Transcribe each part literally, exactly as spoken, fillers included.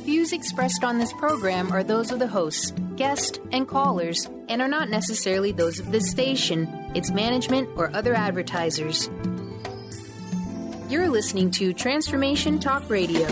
views expressed on this program are those of the hosts, guests, and callers, and are not necessarily those of this station, its management, or other advertisers. You're listening to Transformation Talk Radio.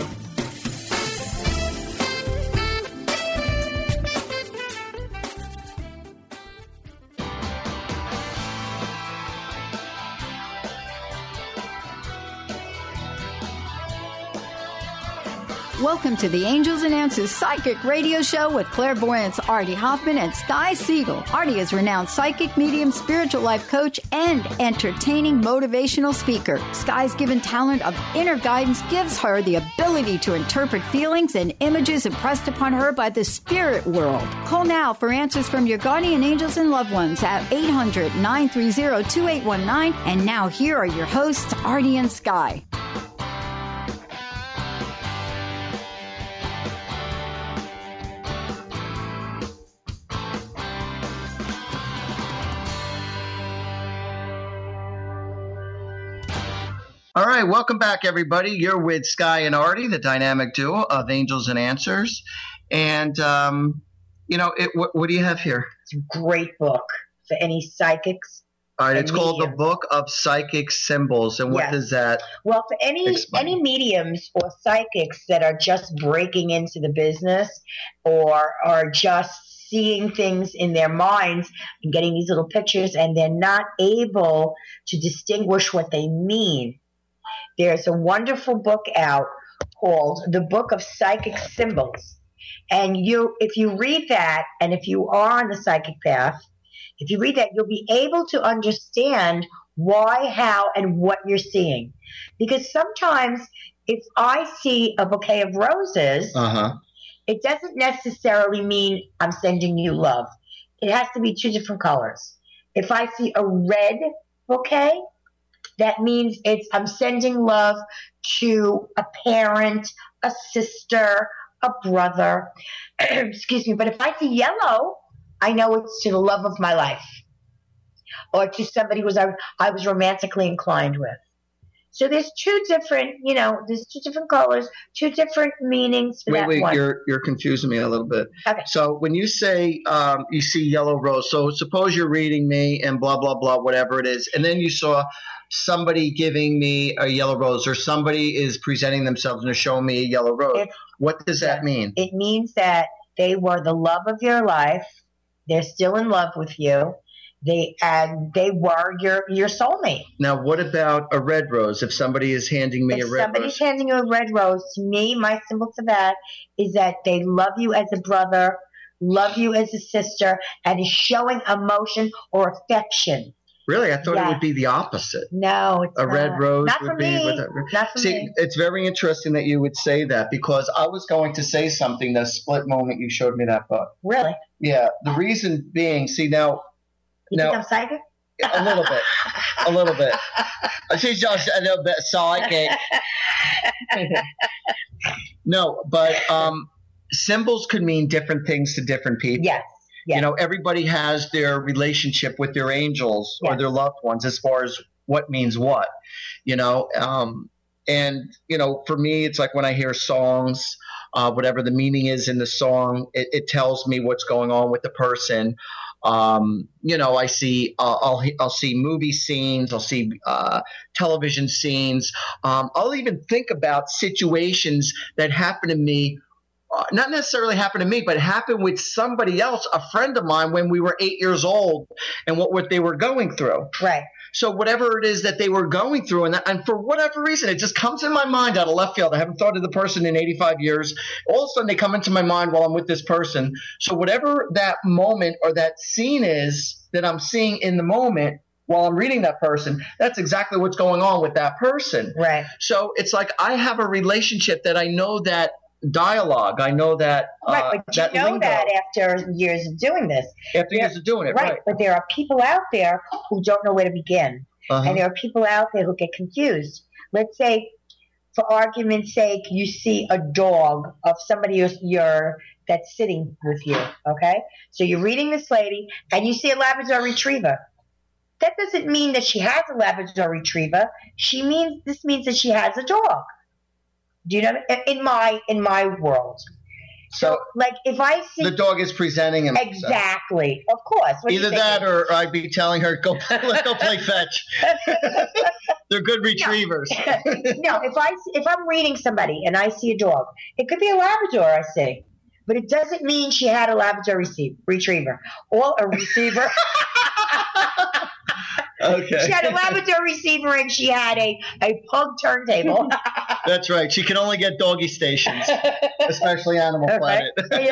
Welcome to the Angels and Answers Psychic Radio Show with clairvoyants Artie Hoffman and Sky Siegel. Artie is a renowned psychic, medium, spiritual life coach, and entertaining motivational speaker. Sky's given talent of inner guidance gives her the ability to interpret feelings and images impressed upon her by the spirit world. Call now for answers from your guardian angels and loved ones at eight hundred, nine three zero, two eight one nine. And now here are your hosts, Artie and Sky. All right, welcome back, everybody. You're with Sky and Artie, the dynamic duo of Angels and Answers. And, um, you know, it, what, what do you have here? It's a great book for any psychics. All right, it's called The Book of Psychic Symbols. And what yes. does that Well, for any explain? any mediums or psychics that are just breaking into the business or are just seeing things in their minds and getting these little pictures and they're not able to distinguish what they mean, there's a wonderful book out called The Book of Psychic Symbols. And you, if you read that, and if you are on the psychic path, if you read that, you'll be able to understand why, how, and what you're seeing. Because sometimes if I see a bouquet of roses, uh-huh. it doesn't necessarily mean I'm sending you love. It has to be two different colors. If I see a red bouquet, that means it's I'm sending love to a parent, a sister, a brother. Excuse me. But if I see yellow, I know it's to the love of my life or to somebody who was I, I was romantically inclined with. So there's two different, you know, there's two different colors, two different meanings for wait, that wait, one. you're you're confusing me a little bit. Okay. So when you say um, you see yellow rose, so suppose you're reading me and blah, blah, blah, whatever it is, and then you saw somebody giving me a yellow rose or somebody is presenting themselves and they're showing me a yellow rose. It, what does that mean? It means that they were the love of your life. They're still in love with you. They and they were your your soulmate. Now, what about a red rose? If somebody is handing me if a red rose, somebody's handing you a red rose, to me, my symbol for that is that they love you as a brother, love you as a sister, and is showing emotion or affection. Really, I thought yeah. it would be the opposite. No, it's a not. red rose not would for be me. with a, not for see, me. It's very interesting that you would say that because I was going to say something the split moment you showed me that book. Really? Yeah. The reason being, see now. You now, think I'm psychic? A little bit. A little bit. She's just a little bit psychic. No, but um, symbols could mean different things to different people. Yes. Yes. You know, everybody has their relationship with their angels yes. or their loved ones as far as what means what, you know. Um, and, you know, for me, it's like when I hear songs, uh, whatever the meaning is in the song, it, it tells me what's going on with the person. Um, you know, I see, uh, I'll, I'll see movie scenes, I'll see, uh, television scenes. Um, I'll even think about situations that happen to me, uh, not necessarily happen to me, but happen with somebody else, a friend of mine when we were eight years old and what, what they were going through. Right. So whatever it is that they were going through, and, that, and for whatever reason, it just comes in my mind out of left field. I haven't thought of the person in eighty-five years. All of a sudden, they come into my mind while I'm with this person. So whatever that moment or that scene is that I'm seeing in the moment while I'm reading that person, that's exactly what's going on with that person. Right. So it's like I have a relationship that I know that dialogue. I know that. Right, uh, but you that know lingo. that after years of doing this. After there, years of doing it, right. right. But there are people out there who don't know where to begin. Uh-huh. And there are people out there who get confused. Let's say, for argument's sake, you see a dog of somebody you're, you're that's sitting with you, okay? So you're reading this lady, and you see a Labrador Retriever. That doesn't mean that she has a Labrador Retriever. She means this means that she has a dog. Do you know? In my in my world, So, so like if I see the dog is presenting himself. Exactly. Of course. What Either that or I'd be telling her, go, let's go play fetch. They're good retrievers. No. no, if I if I'm reading somebody and I see a dog, it could be a Labrador I see, but it doesn't mean she had a Labrador receive, retriever or a receiver. Okay. She had a Labrador receiver and she had a, a pug turntable. That's right. She can only get doggy stations, especially Animal Planet.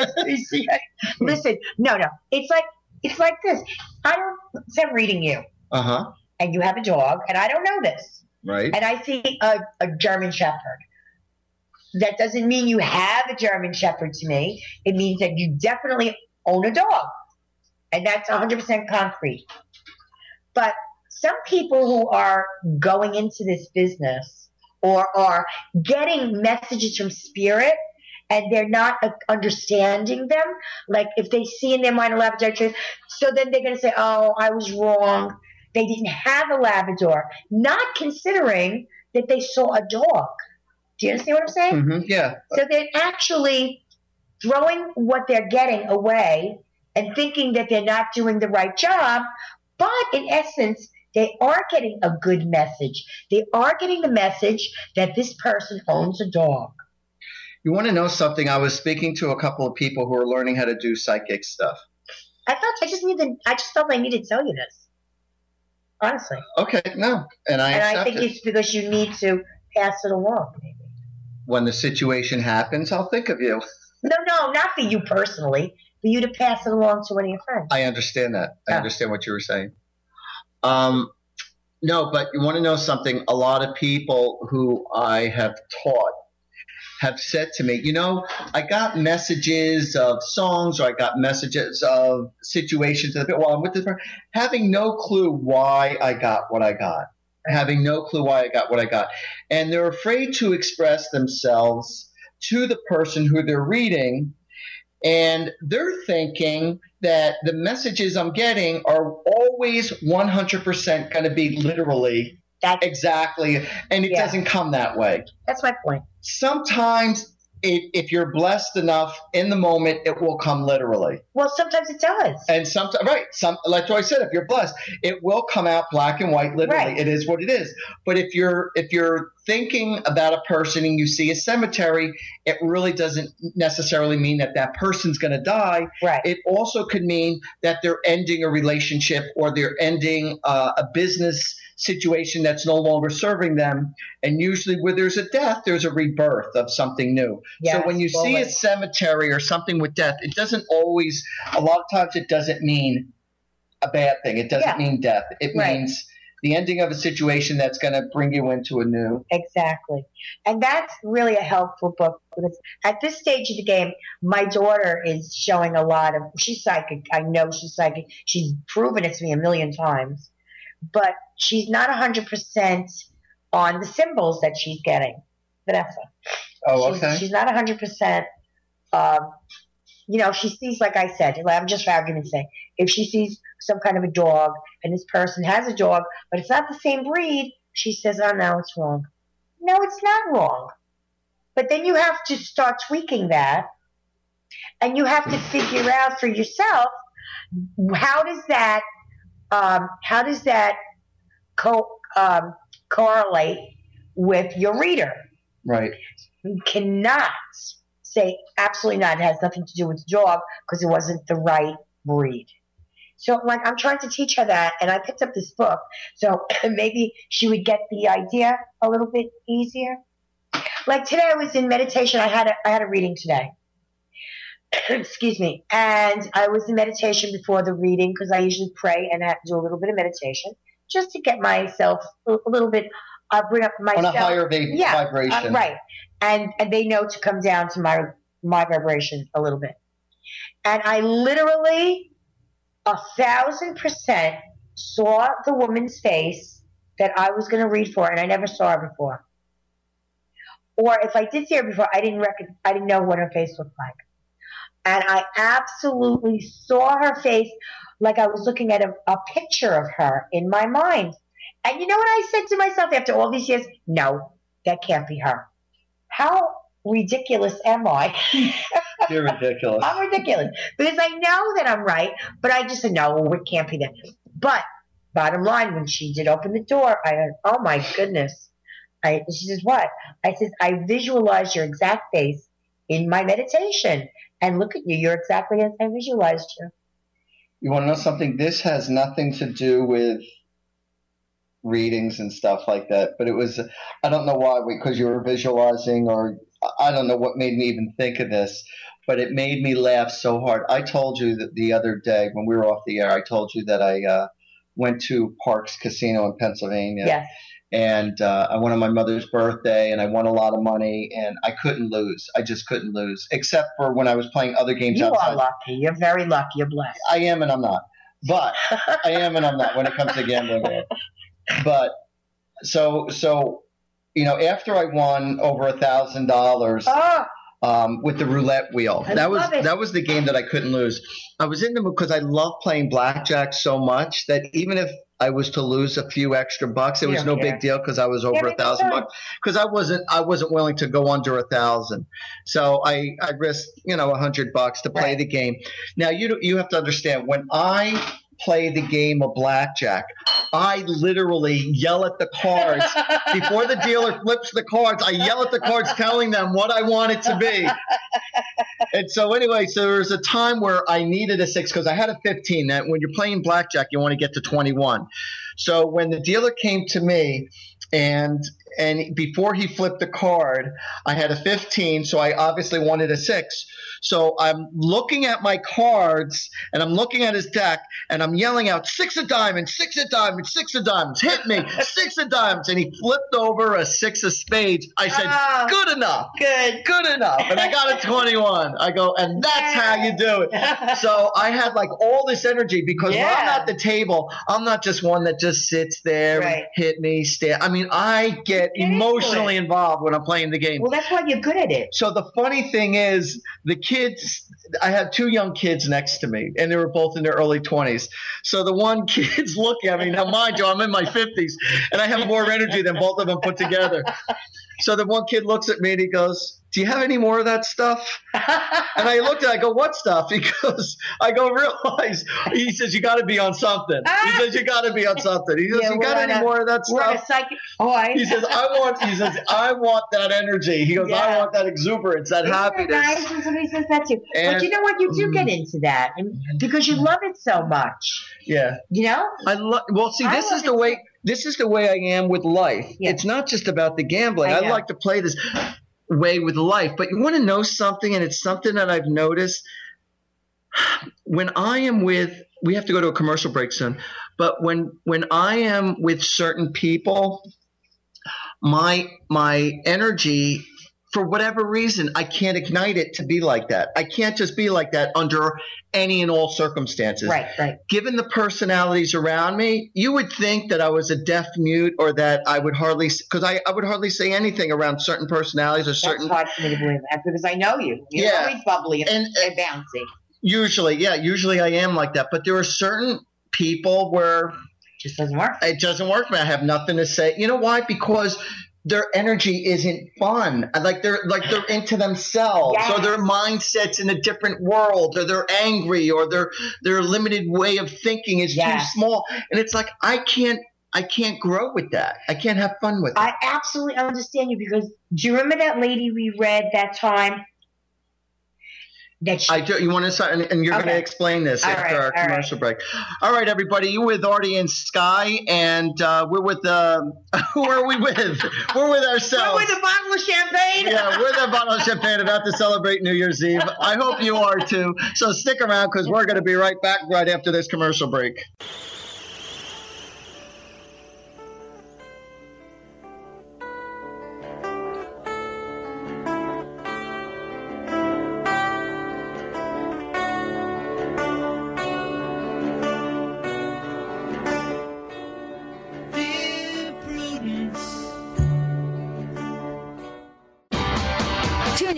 Listen, no, no. It's like it's like this. I don't. So I'm reading you. Uh huh. And you have a dog, and I don't know this. Right. And I see a, a German Shepherd. That doesn't mean you have a German Shepherd to me. It means that you definitely own a dog. And that's one hundred percent concrete. But some people who are going into this business or are getting messages from spirit and they're not understanding them, like if they see in their mind a Labrador, so then they're going to say, oh, I was wrong. They didn't have a Labrador, not considering that they saw a dog. Do you understand what I'm saying? Mm-hmm, yeah. So they're actually throwing what they're getting away and thinking that they're not doing the right job. But in essence, they are getting a good message. They are getting the message that this person owns a dog. You want to know something? I was speaking to a couple of people who are learning how to do psychic stuff. I thought I just needed. I just felt I needed to tell you this. Honestly. Okay, no, and I. And accept I think it. it's because you need to pass it along. Maybe. When the situation happens, I'll think of you. No, no, not for you personally. For you to pass it along to one of your friends. I understand that. I Oh. understand what you were saying. Um, no, but you want to know something? A lot of people who I have taught have said to me, you know, I got messages of songs or I got messages of situations while I'm with this person, having no clue why I got what I got, having no clue why I got what I got. And they're afraid to express themselves to the person who they're reading. And they're thinking that the messages I'm getting are always one hundred percent going to be literally That's, exactly, and it Yeah. doesn't come that way. that's my point. Sometimes, if, if you're blessed enough in the moment, it will come literally. Well, sometimes it does. And sometimes, right, some like Joy said, if you're blessed, it will come out black and white. Literally, Right. It is what it is. But if you're if you're thinking about a person and you see a cemetery, it really doesn't necessarily mean that that person's going to die. Right. It also could mean that they're ending a relationship or they're ending uh, a business situation that's no longer serving them. And usually, where there's a death, there's a rebirth of something new. Yes, so when you see a always. cemetery or something with death, it doesn't always. A lot of times, it doesn't mean a bad thing. It doesn't Yeah. mean death. It Right. means the ending of a situation that's going to bring you into a new. Exactly. And that's really a helpful book. Because at this stage of the game, my daughter is showing a lot of, she's psychic. I know she's psychic. She's proven it to me a million times. But she's not one hundred percent on the symbols that she's getting. Vanessa. Oh, She's, okay. she's not one hundred percent. Um, you know, she sees, like I said, I'm just for argument's sake, if she sees some kind of a dog and this person has a dog, but it's not the same breed, she says, oh, no, it's wrong. No, it's not wrong. But then you have to start tweaking that, and you have to figure out for yourself, how does that, um, how does that co- um, correlate with your reader? Right. You cannot say absolutely not. It has nothing to do with the dog because it wasn't the right breed. So, like, I'm trying to teach her that, and I picked up this book, so maybe she would get the idea a little bit easier. Like today, I was in meditation. I had a, I had a reading today. Excuse me, and I was in meditation before the reading because I usually pray and I have to do a little bit of meditation just to get myself a little bit. Uh, bring up myself On a higher va- yeah, vibration. uh, right? And and they know to come down to my my vibration a little bit. And I literally a thousand percent saw the woman's face that I was going to read for, and I never saw her before. Or if I did see her before, I didn't reckon, I didn't know what her face looked like. And I absolutely saw her face like I was looking at a, a picture of her in my mind. And you know what I said to myself after all these years? No, that can't be her. How ridiculous am I? You're ridiculous. I'm ridiculous because I know that I'm right, but I just said, no, well, it can't be that. But bottom line, when she did open the door, I went, oh my goodness. I, she says, what? I says, I visualized your exact face in my meditation. And look at you. You're exactly as I visualized you. You want to know something? This has nothing to do with readings and stuff like that. But it was, I don't know why, because you were visualizing, or I don't know what made me even think of this, but it made me laugh so hard. I told you that the other day when we were off the air, I told you that I uh, went to Parks Casino in Pennsylvania. Yes. And uh, I went on my mother's birthday, and I won a lot of money, and I couldn't lose. I just couldn't lose, except for when I was playing other games you outside. You are lucky. You're very lucky. You're blessed. I am and I'm not. But I am and I'm not when it comes to gambling. But so, so you know, after I won over a thousand dollars um, with the roulette wheel, I that was it. that was the game that I couldn't lose. I was in the mood because I love playing blackjack so much that even if I was to lose a few extra bucks, it was no care. big deal because I was over a thousand bucks. Because I wasn't, I wasn't willing to go under a thousand. So I, I risked, you know, a hundred bucks to play right. the game. Now you, you have to understand, when I play the game of blackjack, I literally yell at the cards before the dealer flips the cards. I yell at the cards, telling them what I want it to be. And so anyway, so there was a time where I needed a six because I had a fifteen. That when you're playing blackjack, you want to get to twenty-one. So when the dealer came to me, and and before he flipped the card, I had a fifteen, so I obviously wanted a six. So I'm looking at my cards, and I'm looking at his deck, and I'm yelling out, six of diamonds, six of diamonds, six of diamonds, hit me, six of diamonds. And he flipped over a six of spades. I said, oh, good enough. Good. Good enough. And I got a twenty-one. I go, and that's how you do it. So I had like all this energy because yeah. when I'm at the table, I'm not just one that just sits there right. and hit me, stare. I mean, I get emotionally involved when I'm playing the game. Well, that's why you're good at it. So the funny thing is, the kids, I had two young kids next to me, and they were both in their early twenties. So the one kid's looking at me. Now, mind you, I'm in my fifties, and I have more energy than both of them put together. So the one kid looks at me, and he goes, do you have any more of that stuff? And I looked at it, I go, what stuff? He goes, I go, realize. He says, you got to be on something. He says, you got to be on something. He says, yeah, you got any a, more of that we're stuff? We're a psychic. Oh, I he says, I want, he says, I want that energy. He goes, yeah. I want that exuberance, that Isn't happiness. Nice when somebody says that too. And, but you know what? You do get into that and because you love it so much. Yeah. You know? I love, well, see, this is the way, this is the way I am with life. Yeah. It's not just about the gambling. I, I like to play this way with life, but you want to know something, and it's something that I've noticed when I am with, we have to go to a commercial break soon, but when when I am with certain people, my my energy, for whatever reason, I can't ignite it to be like that. I can't just be like that under any and all circumstances. Right, right. Given the personalities around me, you would think that I was a deaf mute, or that I would hardly, because I, I would hardly say anything around certain personalities or That's certain. That's hard for me to believe that because I know you. You're yeah. always bubbly and, and, and bouncy. Usually, yeah, usually I am like that. But there are certain people where it just doesn't work. It doesn't work. I have nothing to say. You know why? Because their energy isn't fun. Like they're like they're into themselves, yes. or their mindset's in a different world, or they're angry, or their their limited way of thinking is yes. too small. And it's like I can't I can't grow with that. I can't have fun with it. I absolutely understand you because do you remember that lady we read that time? That she, I do. You want to start, and, and you're okay. going to explain this all after right, our commercial right. break. All right, everybody. You're with Artie and Sky, and uh, we're with uh, who are we with? We're with ourselves. We're with a bottle of champagne. Yeah, we're with a bottle of champagne about to celebrate New Year's Eve. I hope you are too. So stick around because we're going to be right back right after this commercial break.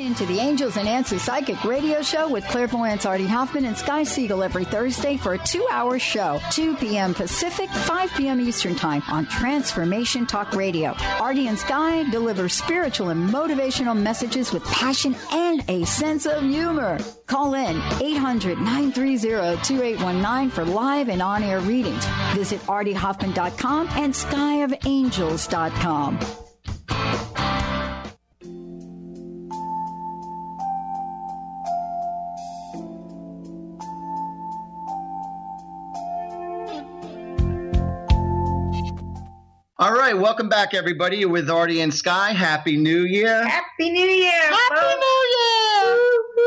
into the Angels and Answers Psychic Radio Show with clairvoyants Artie Hoffman and Sky Siegel every Thursday for a two-hour show, two p.m. Pacific, five p.m. Eastern Time on Transformation Talk Radio. Artie and Sky deliver spiritual and motivational messages with passion and a sense of humor. Call in eight hundred, nine three zero, two eight one nine for live and on-air readings. Visit artie hoffman dot com and sky of angels dot com. All right, welcome back, everybody. You're with Artie and Sky. Happy New Year. Happy New Year. Happy folks. New Year.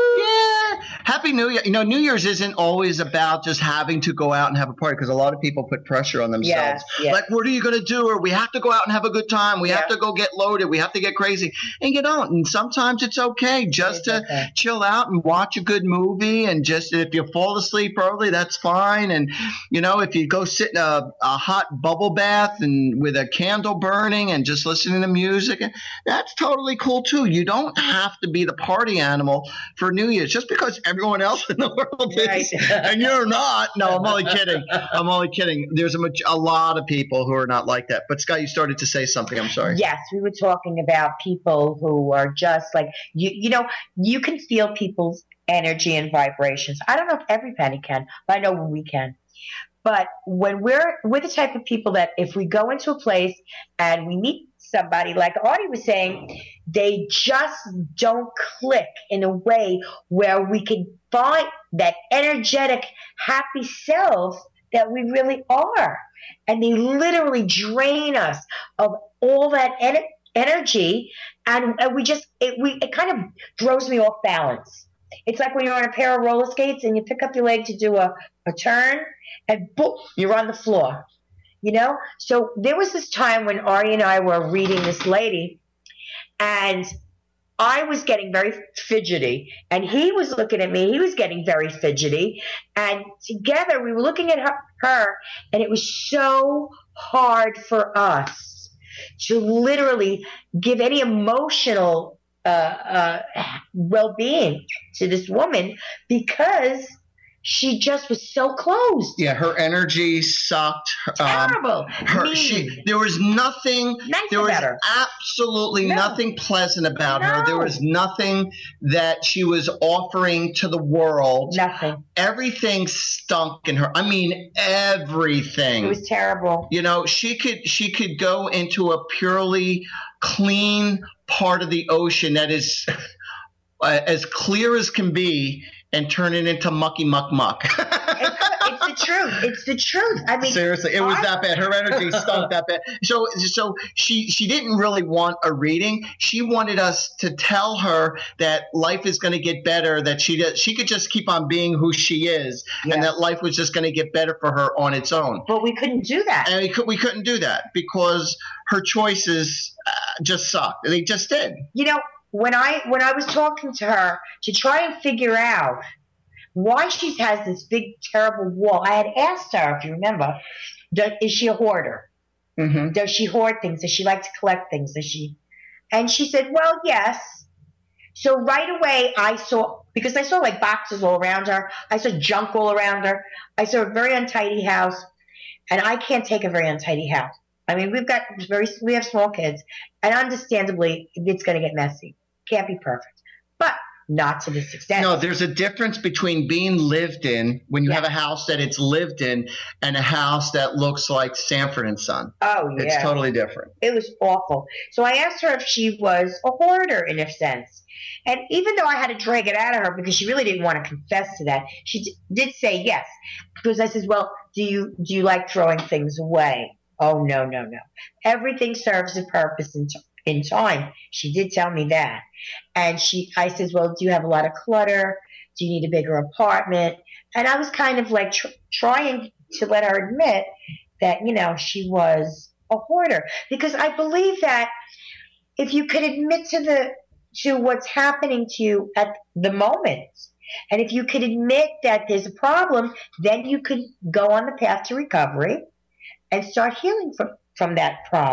Yeah. Happy New Year. You know, New Year's isn't always about just having to go out and have a party, because a lot of people put pressure on themselves. Yeah, yeah. Like, what are you going to do? Or we have to go out and have a good time. We Yeah. have to go get loaded. We have to get crazy. And you don't. And sometimes it's okay just It's to okay. chill out and watch a good movie. And just if you fall asleep early, that's fine. And, you know, if you go sit in a, a hot bubble bath and with a candle burning and just listening to music, that's totally cool too. You don't have to be the party animal for New Year's just because everyone else in the world Right. is and you're not. No, I'm only kidding. I'm only kidding. There's a, much, a lot of people who are not like that. But Scott, you started to say something. I'm sorry. Yes, we were talking about people who are just like, you You know, you can feel people's energy and vibrations. I don't know if every penny can, but I know when we can. But when we're, we're the type of people that if we go into a place and we meet somebody, like Artie was saying, they just don't click in a way where we can find that energetic, happy self that we really are. And they literally drain us of all that en- energy. And, and we just, it, we, it kind of throws me off balance. It's like when you're on a pair of roller skates and you pick up your leg to do a, a turn and boom, you're on the floor. You know? So there was this time when Artie and I were reading this lady, and I was getting very fidgety, and he was looking at me. He was getting very fidgety. And together we were looking at her, her and it was so hard for us to literally give any emotional uh, uh, well-being to this woman because she just was so closed. Yeah, her energy sucked. Terrible. Um, her, Mean. she, there was nothing. Nice there was about her. absolutely No. nothing pleasant about her. No. There was nothing that she was offering to the world. Nothing. Everything stunk in her. I mean, everything. It was terrible. You know, she could she could go into a purely clean part of the ocean that is uh, as clear as can be, and turn it into mucky muck muck. It's, it's the truth. It's the truth. I mean, Seriously, it was I- that bad. Her energy stunk that bad. So, so she she didn't really want a reading. She wanted us to tell her that life is going to get better. That she does, she could just keep on being who she is, Yeah. and that life was just going to get better for her on its own. But we couldn't do that. And we, could, we couldn't do that because her choices uh, just sucked. They just did. You know, when I when I was talking to her to try and figure out why she has this big terrible wall, I had asked her, if you remember, does, is she a hoarder? Mm-hmm. Does she hoard things? Does she like to collect things? Does she? And she said, well, yes. So right away I saw, because I saw like boxes all around her. I saw junk all around her. I saw a very untidy house, and I can't take a very untidy house. I mean, we've got very, we have small kids, and understandably, it's going to get messy. Can't be perfect, but not to this extent. No, there's a difference between being lived in when you Yeah. have a house that it's lived in and a house that looks like Sanford and Son. Oh, yeah. It's totally different. It was awful. So I asked her if she was a hoarder in a sense. And even though I had to drag it out of her because she really didn't want to confess to that, she d- did say yes. Because I said, well, do you do you like throwing things away? Oh, no, no, no. Everything serves a purpose in, t- in time. She did tell me that. And she, I said, well, do you have a lot of clutter? Do you need a bigger apartment? And I was kind of like tr- trying to let her admit that, you know, she was a hoarder. Because I believe that if you could admit to the to what's happening to you at the moment, and if you could admit that there's a problem, then you could go on the path to recovery and start healing from, from that problem.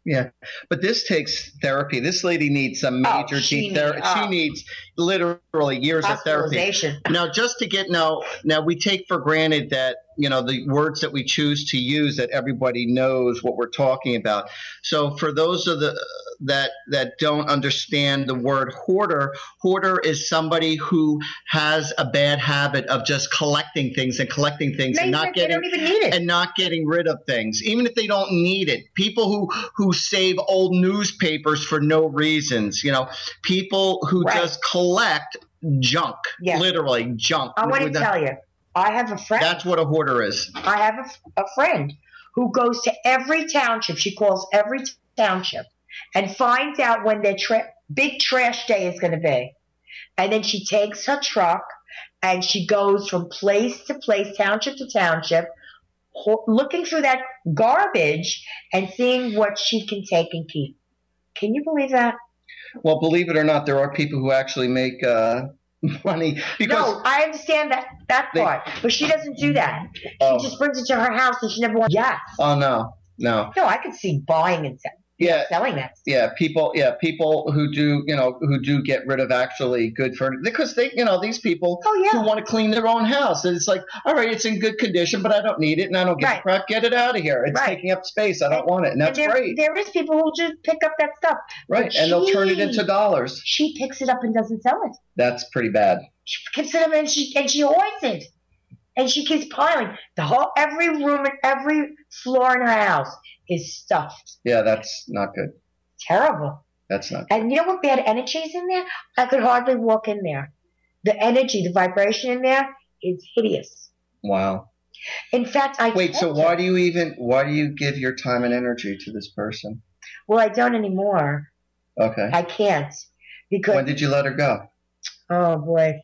Yeah, but this takes therapy. This lady needs some major oh, she deep therapy. Need, oh. She needs literally years of therapy. Now, just to get now, now we take for granted that, you know, the words that we choose to use, that everybody knows what we're talking about. So for those of the that that don't understand the word hoarder, hoarder is somebody who has a bad habit of just collecting things and collecting things no, and not getting don't even need it. and not getting rid of things, even if they don't need it. People who who save old newspapers for no reasons, you know, people who right. just collect junk, yeah. literally junk. I want to tell you, I have a friend. That's what a hoarder is. I have a, a friend who goes to every township. She calls every township and finds out when their tra- big trash day is going to be. And then she takes her truck and she goes from place to place, township to township, ho- looking through that garbage and seeing what she can take and keep. Can you believe that? Well, believe it or not, there are people who actually make uh, money. Because no, I understand that, that they, part, but she doesn't do that. She oh. just brings it to her house and she never wants. Yes. Oh, no, no. No, I could see buying and selling. Yeah, selling that. Yeah, people. Yeah, people who do, you know, who do get rid of actually good furniture because they, you know, these people oh, yeah. who want to clean their own house. And it's like, all right, it's in good condition, but I don't need it, and I don't give right. a crap. Get it out of here. It's right. taking up space. I don't and, want it, and that's and there, great. There is people who just pick up that stuff, right? But and she, they'll turn it into dollars. She picks it up and doesn't sell it. That's pretty bad. She picks it up and she and she hoards it, and she keeps piling the whole every room and every floor in her house is stuffed. Yeah, that's not good. Terrible. That's not. And you know what bad energy is in there? I could hardly walk in there. The energy, the vibration in there is hideous. Wow. In fact, I wait. So her, why do you even? Why do you give your time and energy to this person? Well, I don't anymore. Okay. I can't because. When did you let her go? Oh boy.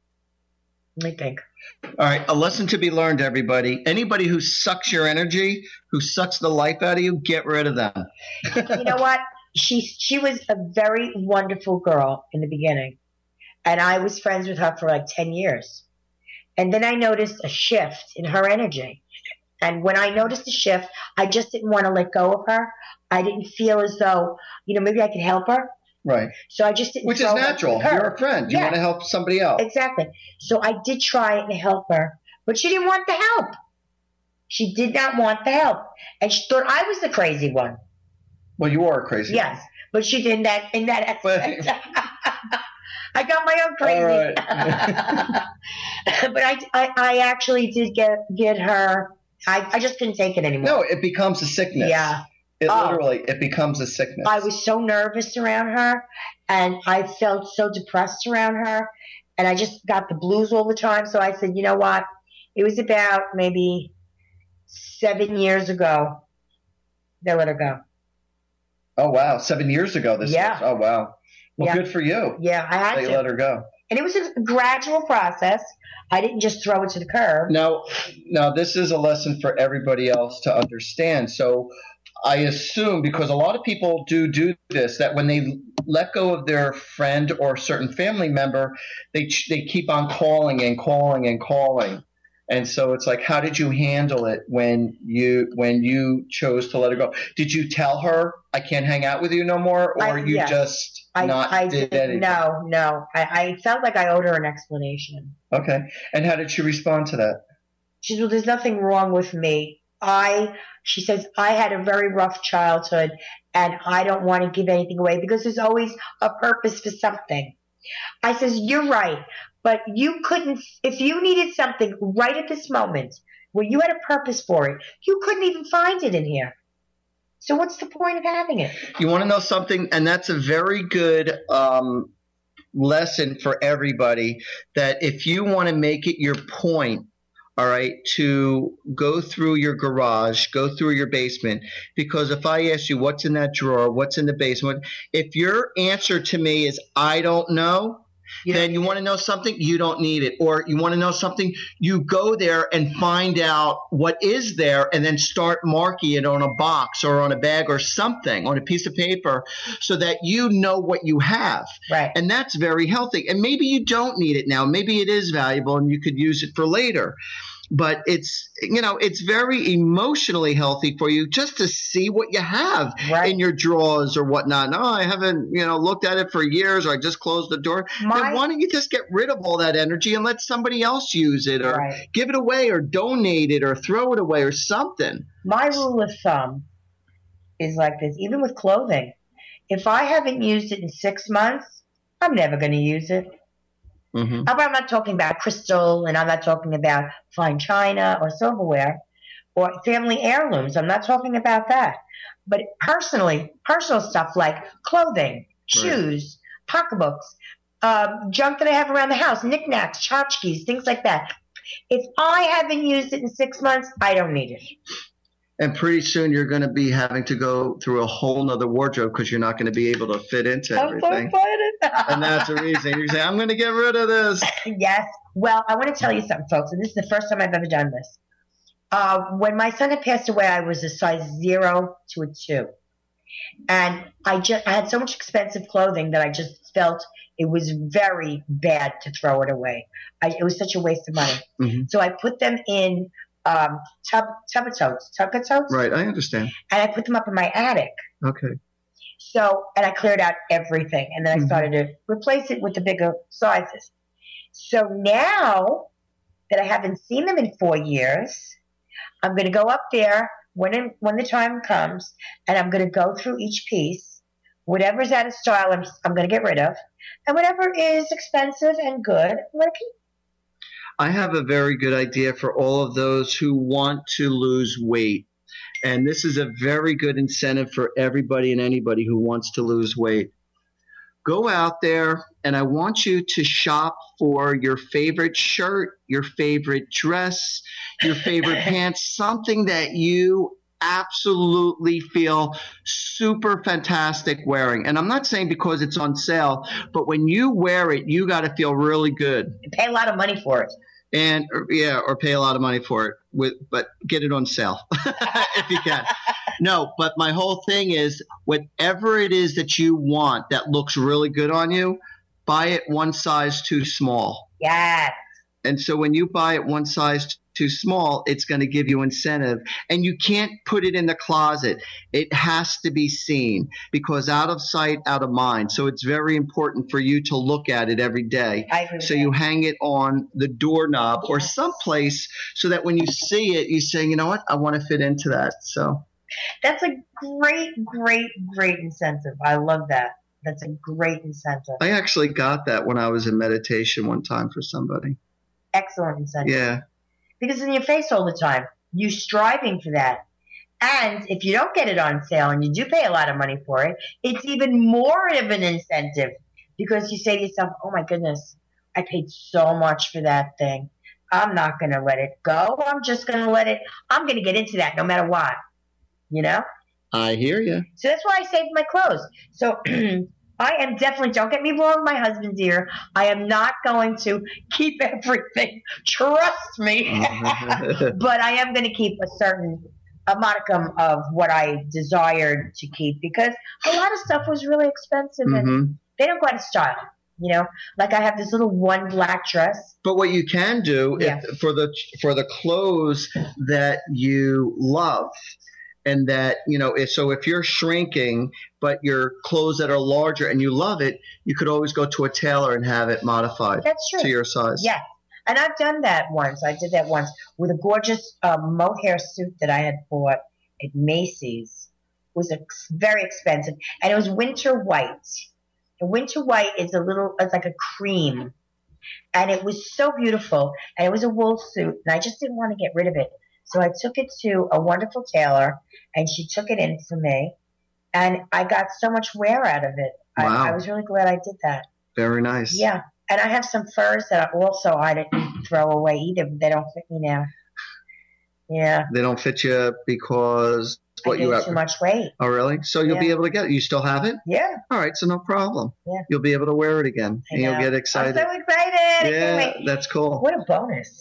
Let me think. All right, a lesson to be learned, everybody. Anybody who sucks your energy, who sucks the life out of you, get rid of them. You know what? She she was a very wonderful girl in the beginning, and I was friends with her for like ten years. And then I noticed a shift in her energy. And when I noticed the shift, I just didn't want to let go of her. I didn't feel as though, you know, maybe I could help her. Right. So I just didn't. Which is natural. Her. You're a friend. You yeah. want to help somebody else. Exactly. So I did try and help her, but she didn't want the help. She did not want the help, and she thought I was the crazy one. Well, you are crazy. Yes, but she did in that in that aspect. I got my own crazy. All right. But I, I, I actually did get get her. I, I just couldn't take it anymore. No, it becomes a sickness. Yeah. It oh, literally, it becomes a sickness. I was so nervous around her, and I felt so depressed around her, and I just got the blues all the time. So I said, you know what? It was about maybe seven years ago they let her go. Oh, wow. Seven years ago this yeah. was. Oh, wow. Well, yeah. good for you. Yeah, I had they to. let her go. And it was a gradual process. I didn't just throw it to the curb. Now, now this is a lesson for everybody else to understand. So I assume, because a lot of people do do this, that when they let go of their friend or certain family member, they they keep on calling and calling and calling. And so it's like, how did you handle it when you when you chose to let her go? Did you tell her, I can't hang out with you no more, or I, you yes. just I, not I did did, anything? No, no. I, I felt like I owed her an explanation. Okay. And how did she respond to that? She said, well, there's nothing wrong with me. I, she says, I had a very rough childhood, and I don't want to give anything away because there's always a purpose for something. I says, you're right, but you couldn't, if you needed something right at this moment where you had a purpose for it, you couldn't even find it in here. So what's the point of having it? You want to know something? And that's a very good um, lesson for everybody, that if you want to make it your point, all right, to go through your garage, go through your basement, because if I ask you what's in that drawer, what's in the basement, if your answer to me is I don't know, yeah. then you want to know something, you don't need it. Or you want to know something, you go there and find out what is there and then start marking it on a box or on a bag or something, on a piece of paper, so that you know what you have. Right. And that's very healthy. And maybe you don't need it now. Maybe it is valuable and you could use it for later. but it's, you know, it's very emotionally healthy for you just to see what you have right. in your drawers or whatnot. No, I haven't, you know, looked at it for years, or I just closed the door. My, then why don't you just get rid of all that energy and let somebody else use it, or right. give it away, or donate it, or throw it away, or something? My rule of thumb is like this, even with clothing. If I haven't used it in six months, I'm never going to use it. Mm-hmm. I'm not talking about crystal, and I'm not talking about fine china or silverware or family heirlooms. I'm not talking about that. But personally, personal stuff like clothing, shoes, right. pocketbooks, um, junk that I have around the house, knickknacks, tchotchkes, things like that. If I haven't used it in six months, I don't need it. And pretty soon you're going to be having to go through a whole nother wardrobe because you're not going to be able to fit into everything. And that's the reason. You say, I'm going to get rid of this. Yes. Well, I want to tell you something, folks, and this is the first time I've ever done this. Uh, when my son had passed away, I was a size zero to a two. And I just I had so much expensive clothing that I just felt it was very bad to throw it away. I, it was such a waste of money. Mm-hmm. So I put them in Um, tub, tub totes, tub totes. Right, I understand. And I put them up in my attic. Okay. So, and I cleared out everything, and then I mm-hmm. started to replace it with the bigger sizes. So now that I haven't seen them in four years, I'm going to go up there when it, when the time comes, and I'm going to go through each piece. Whatever's out of style, I'm, I'm going to get rid of, and whatever is expensive and good, I'm going to keep. I have a very good idea for all of those who want to lose weight. And this is a very good incentive for everybody and anybody who wants to lose weight. Go out there, and I want you to shop for your favorite shirt, your favorite dress, your favorite pants, something that you absolutely feel super fantastic wearing. And I'm not saying because it's on sale, but when you wear it, you got to feel really good. You pay a lot of money for it. And or, yeah, or pay a lot of money for it, with, but get it on sale if you can. No, but my whole thing is, whatever it is that you want that looks really good on you, buy it one size too small. Yes. And so when you buy it one size too small, it's going to give you incentive. And you can't put it in the closet. It has to be seen, because out of sight, out of mind. So it's very important for you to look at it every day. I agree. So you hang it on the doorknob yes. or someplace so that when you see it, you say, you know what, I want to fit into that. So that's a great, great, great incentive. I love that. That's a great incentive. I actually got that when I was in meditation one time for somebody. Excellent incentive. Yeah. Because it's in your face all the time. You're striving for that. And if you don't get it on sale and you do pay a lot of money for it, it's even more of an incentive, because you say to yourself, oh my goodness, I paid so much for that thing. I'm not going to let it go. I'm just going to let it, I'm going to get into that no matter what. You know? I hear you. So that's why I saved my clothes. So I am definitely, don't get me wrong, my husband dear, I am not going to keep everything. Trust me. But I am going to keep a certain, a modicum of what I desired to keep, because a lot of stuff was really expensive and mm-hmm. they don't go out of style. You know, like I have this little one black dress. But what you can do yeah. if, for the for the clothes that you love, and that, you know, if, so if you're shrinking, but your clothes that are larger and you love it, you could always go to a tailor and have it modified That's true. to your size. Yeah. And I've done that once. I did that once with a gorgeous uh, mohair suit that I had bought at Macy's. It was ex- very expensive. And it was winter white. And winter white is a little, it's like a cream. And it was so beautiful. And it was a wool suit. And I just didn't want to get rid of it. So I took it to a wonderful tailor, and she took it in for me. And I got so much wear out of it. Wow. I, I was really glad I did that. Very nice. Yeah. And I have some furs that also I didn't throw away either. They don't fit me now. Yeah. They don't fit you because what I you gained too much weight. Oh, really? So you'll yeah. be able to get it. You still have it? Yeah. All right. So no problem. Yeah. You'll be able to wear it again. I and know. You'll get excited. I'm so excited. Yeah, that's cool. What a bonus.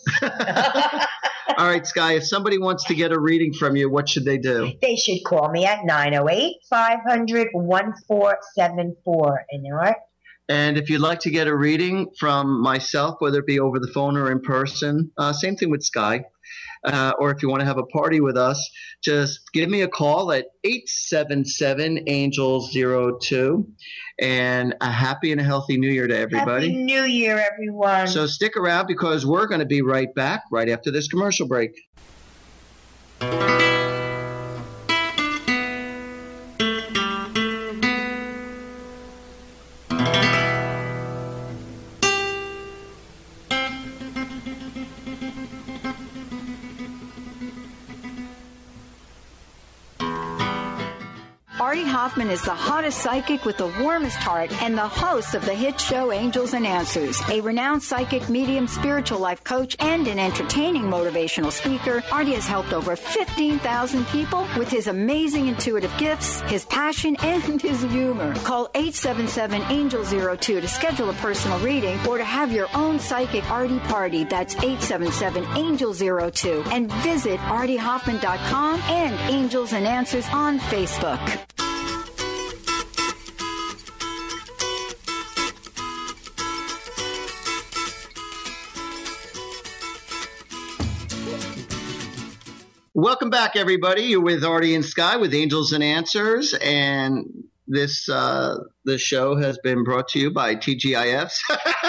All right, Sky, if somebody wants to get a reading from you, what should they do? They should call me at nine oh eight, five hundred, fourteen seven four. And you know what? And if you'd like to get a reading from myself, whether it be over the phone or in person, uh, same thing with Sky. uh, or if you want to have a party with us, just give me a call at eight seven seven, angel zero two. And a happy and a healthy New Year to everybody. Happy New Year, everyone. So stick around because we're going to be right back right after this commercial break. Artie Hoffman is the hottest psychic with the warmest heart and the host of the hit show Angels and Answers. A renowned psychic, medium, spiritual life coach, and an entertaining motivational speaker, Artie has helped over fifteen thousand people with his amazing intuitive gifts, his passion, and his humor. Call eight seven seven, angel zero two to schedule a personal reading or to have your own psychic Artie party. That's eight seven seven, angel zero two. And visit artie hoffman dot com and Angels and Answers on Facebook. Welcome back, everybody. You're with Artie and Sky with Angels and Answers, and this uh, this show has been brought to you by T G I Fs.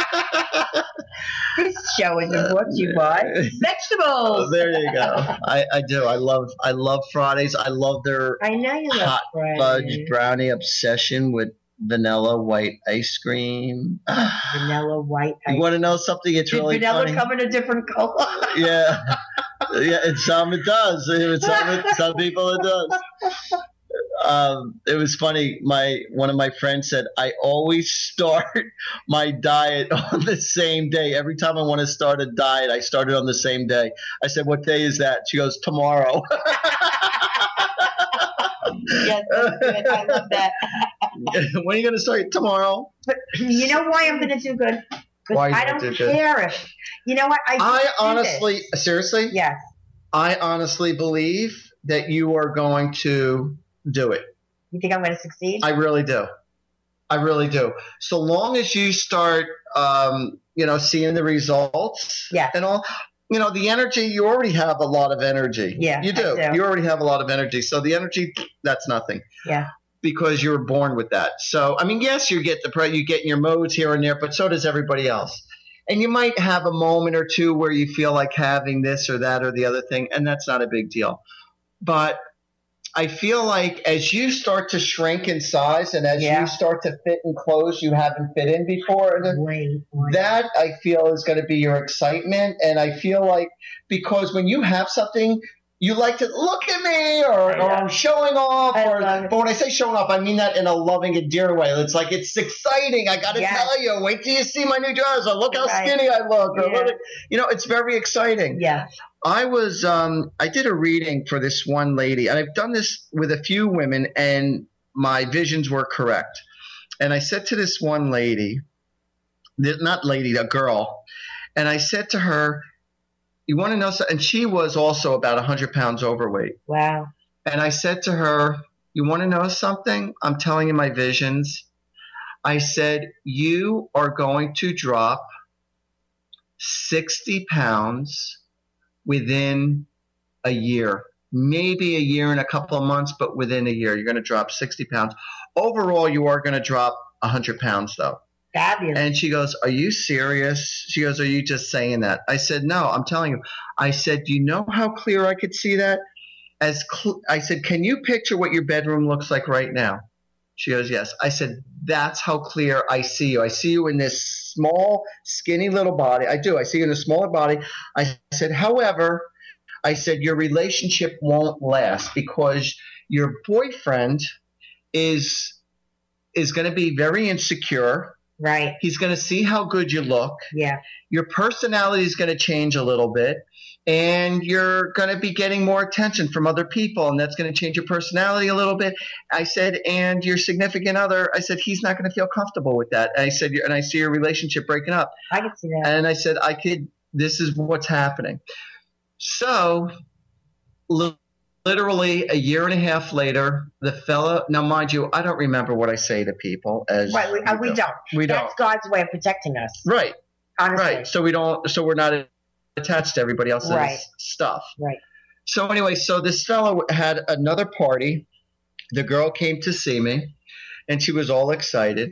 This show is brought to you by vegetables. Oh, there you go. I, I do. I love I love Fridays. I love their I know you love hot Fridays. fudge brownie obsession with vanilla white ice cream. Vanilla white ice. You want to know something? It's Did really vanilla funny. come in a different color? Yeah. Yeah, and some it does. With some, some people it does. Um, it was funny. My one of my friends said, I always start my diet on the same day. Every time I want to start a diet, I start it on the same day. I said, what day is that? She goes, tomorrow. Yes, that's good. I love that. When are you going to start? Tomorrow. But you know why I'm going to do good? Why Because I don't care if, you know what? I, I do honestly, this. seriously? Yes. I honestly believe that you are going to do it. You think I'm going to succeed? I really do. I really do. So long as you start, um, you know, seeing the results Yeah. and all, you know, the energy, you already have a lot of energy. Yeah, You do. I do. You already have a lot of energy. So the energy, that's nothing. Yeah. Because you were born with that. So, I mean, yes, you get the pre- you get in your modes here and there, but so does everybody else. And you might have a moment or two where you feel like having this or that or the other thing, and that's not a big deal. But I feel like as you start to shrink in size and as Yeah. you start to fit in clothes you haven't fit in before, Wait, wait. that I feel is going to be your excitement. And I feel like because when you have something, you like to look at me or, I or know. I'm showing off. I Or, love it. but when I say showing off, I mean that in a loving and dear way. It's like, it's exciting. I got to Yes. tell you, wait till you see my new dress or look how Right. skinny I look. Or Yeah. look at, you know, it's very exciting. Yeah. I was, um, I did a reading for this one lady, and I've done this with a few women, and my visions were correct. And I said to this one lady, not lady, a girl, and I said to her, you want to know something? And she was also about one hundred pounds overweight. Wow. And I said to her, you want to know something? I'm telling you my visions. I said, you are going to drop sixty pounds within a year, maybe a year and a couple of months, but within a year, you're going to drop sixty pounds. Overall, you are going to drop one hundred pounds, though. Fabulous. And she goes, are you serious? She goes, are you just saying that? I said, no, I'm telling you. I said, do you know how clear I could see that? As cl- I said, can you picture what your bedroom looks like right now? She goes, yes. I said, that's how clear I see you. I see you in this small, skinny little body. I do. I see you in a smaller body. I said, however, I said, your relationship won't last because your boyfriend is is going to be very insecure. Right. He's going to see how good you look. Yeah. Your personality is going to change a little bit, and you're going to be getting more attention from other people, and that's going to change your personality a little bit. I said, and your significant other, I said, he's not going to feel comfortable with that. And I said, and I see your relationship breaking up. I can see that. And I said, I could, this is what's happening. So li- literally a year and a half later, the fella, now mind you, I don't remember what I say to people as Right. We, uh, we do. don't. We That's don't. God's way of protecting us. Right. Honestly. Right. So we don't, so we're not attached to everybody else's right. stuff. Right. So anyway, so this fellow had another party. The girl came to see me, and she was all excited.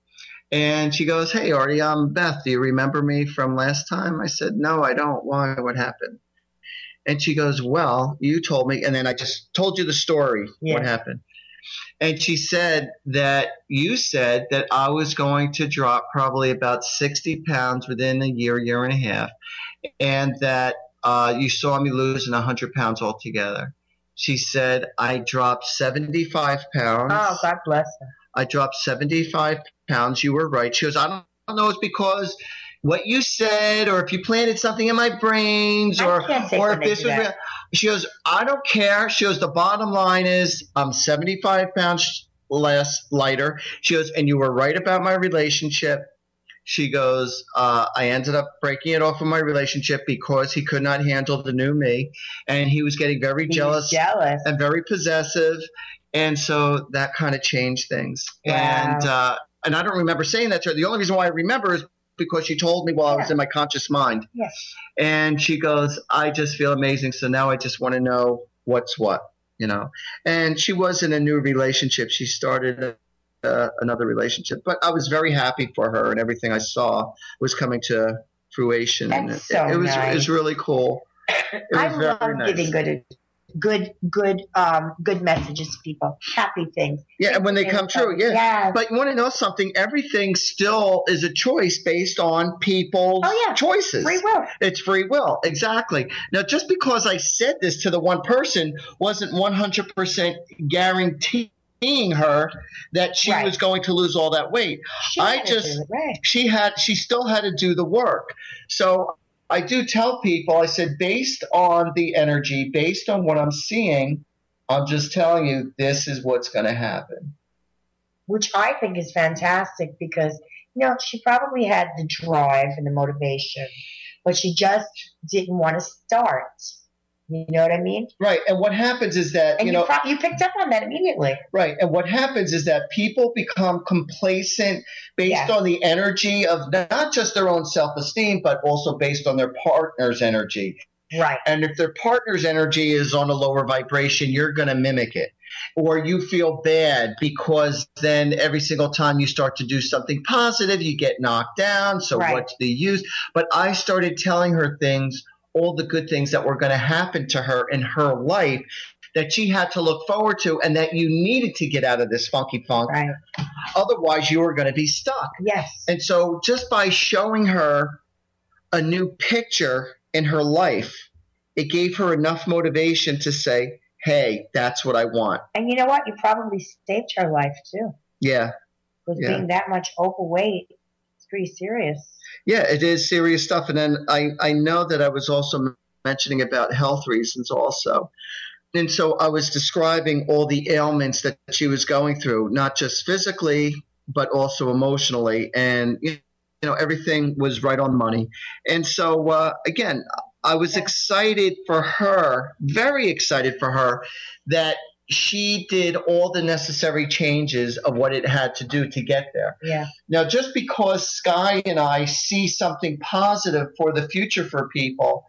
And she goes, "Hey, Artie, I'm Beth. Do you remember me from last time?" I said, "No, I don't. Why? What happened?" And she goes, "Well, you told me." And then I just told you the story, yeah. what happened. And she said that you said that I was going to drop probably about sixty pounds within a year, year and a half, and that uh, you saw me losing one hundred pounds altogether. She said I dropped seventy-five pounds. Oh, God bless her. I dropped seventy-five pounds. You were right. She goes, "I don't know. It's because what you said, or if you planted something in my brains, or or if this was real." She goes, "I don't care." She goes, "The bottom line is I'm seventy-five pounds less lighter." She goes, "And you were right about my relationship." She goes, uh, "I ended up breaking it off of my relationship because he could not handle the new me, and he was getting very he jealous, jealous and very possessive, and so that kind of changed things." Wow. And uh, and I don't remember saying that to her. The only reason why I remember is because she told me while yeah. I was in my conscious mind. Yes. And she goes, "I just feel amazing. So now I just want to know what's what, you know." And she was in a new relationship. She started uh, another relationship, but I was very happy for her, and everything I saw was coming to fruition. That's and it, so it, it was nice. It was really cool. It was I very love nice. giving good good good um good messages to people, happy things. Yeah, and when they come true, yeah. Yes. But you want to know something? Everything still is a choice based on people's oh, yeah. choices. Free will. It's free will, exactly. Now, just because I said this to the one person wasn't one hundred percent guaranteeing her that she right. was going to lose all that weight. She I just, right. she had, she still had to do the work. So I do tell people, I said, based on the energy, based on what I'm seeing, I'm just telling you, this is what's going to happen. Which I think is fantastic because, you know, she probably had the drive and the motivation, but she just didn't want to start. You know what I mean? Right. And what happens is that, and you you know, pro- you picked up on that immediately. Right. And what happens is that people become complacent based yes. on the energy of not just their own self-esteem, but also based on their partner's energy. Right. And if their partner's energy is on a lower vibration, you're going to mimic it. Or you feel bad because then every single time you start to do something positive, you get knocked down. So right. what's the use? But I started telling her things, all the good things that were going to happen to her in her life that she had to look forward to, and that you needed to get out of this funky funk. Right. Otherwise, you were going to be stuck. Yes. And so just by showing her a new picture in her life, it gave her enough motivation to say, hey, that's what I want. And you know what? You probably saved her life, too. Yeah. Because yeah. being that much overweight, it's pretty serious. Yeah, it is serious stuff. And then I, I know that I was also mentioning about health reasons also. And so I was describing all the ailments that she was going through, not just physically, but also emotionally. And, you know, everything was right on money. And so, uh, again, I was excited for her, very excited for her, that she did all the necessary changes of what it had to do to get there. Yeah. Now, just because Sky and I see something positive for the future for people,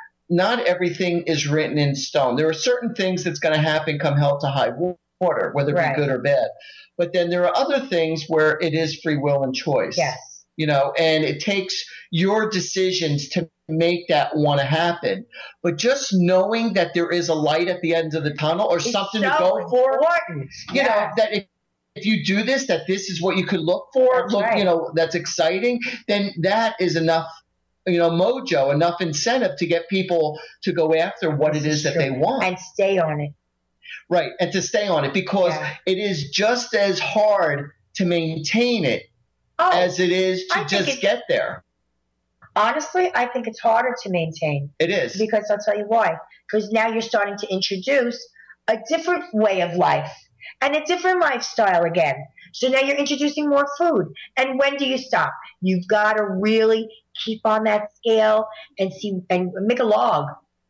not everything is written in stone. There are certain things that's going to happen come hell to high water, whether it right. be good or bad. But then there are other things where it is free will and choice. Yes. You know, and it takes your decisions to make that want to happen. But just knowing that there is a light at the end of the tunnel or it's something so to go for, important. you yes. know, that if, if you do this, that this is what you could look for, that's look, right. you know, that's exciting, then that is enough, you know, mojo, enough incentive to get people to go after what this it is, is that true. they want. And stay on it. Right. And to stay on it because yeah. it is just as hard to maintain it oh, as it is to I just get there. Honestly, I think it's harder to maintain. It is. Because I'll tell you why. Because now you're starting to introduce a different way of life and a different lifestyle again. So now you're introducing more food. And when do you stop? You've got to really keep on that scale and see and make a log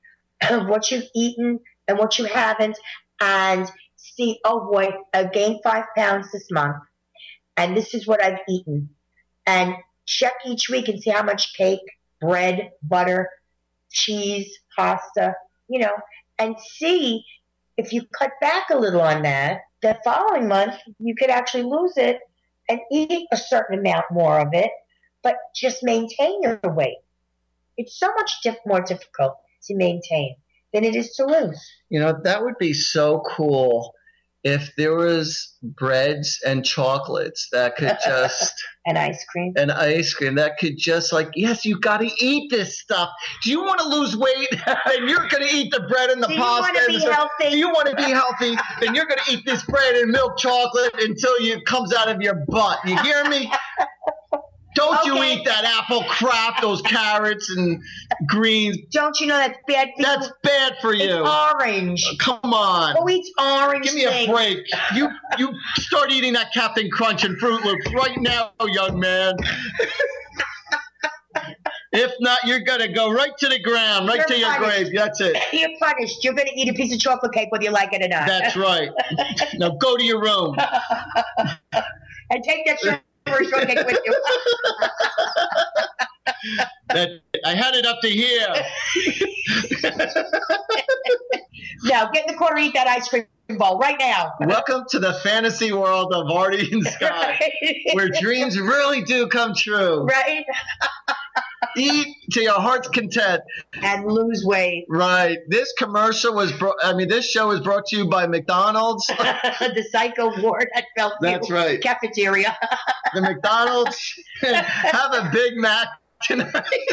of what you've eaten and what you haven't and see, oh boy, I gained five pounds this month and this is what I've eaten. And check each week and see how much cake, bread, butter, cheese, pasta, you know, and see if you cut back a little on that, the following month you could actually lose it and eat a certain amount more of it, but just maintain your weight. It's so much diff- more difficult to maintain than it is to lose. You know, that would be so cool if there was breads and chocolates that could just and ice cream and ice cream that could just like, yes, you got to eat this stuff. Do you want to lose weight? And you're going to eat the bread and the Do pasta. Do you want to be healthy? Do you want to be healthy? Then you're going to eat this bread and milk chocolate until it comes out of your butt. You hear me? Don't okay. you eat that apple crap, those carrots and greens. Don't you know that's bad for you? That's bad for you. It's orange. Come on. Who eats orange Give me things? a break. You you start eating that Captain Crunch and Fruit Loops right now, young man. If not, you're going to go right to the ground, right you're to your punished. grave. That's it. You're punished. You're going to eat a piece of chocolate cake whether you like it or not. That's right. Now go to your room. And take that short cake with you. That, I had it up to here. Now, get in the corner and eat that ice cream bowl right now. Welcome to the fantasy world of Artie and Sky, where dreams really do come true. Right? Eat to your heart's content. And lose weight. Right. This commercial was, bro- I mean, this show was brought to you by McDonald's. The Psycho Ward at Bellevue That's right. Cafeteria. The McDonald's. Have a Big Mac tonight.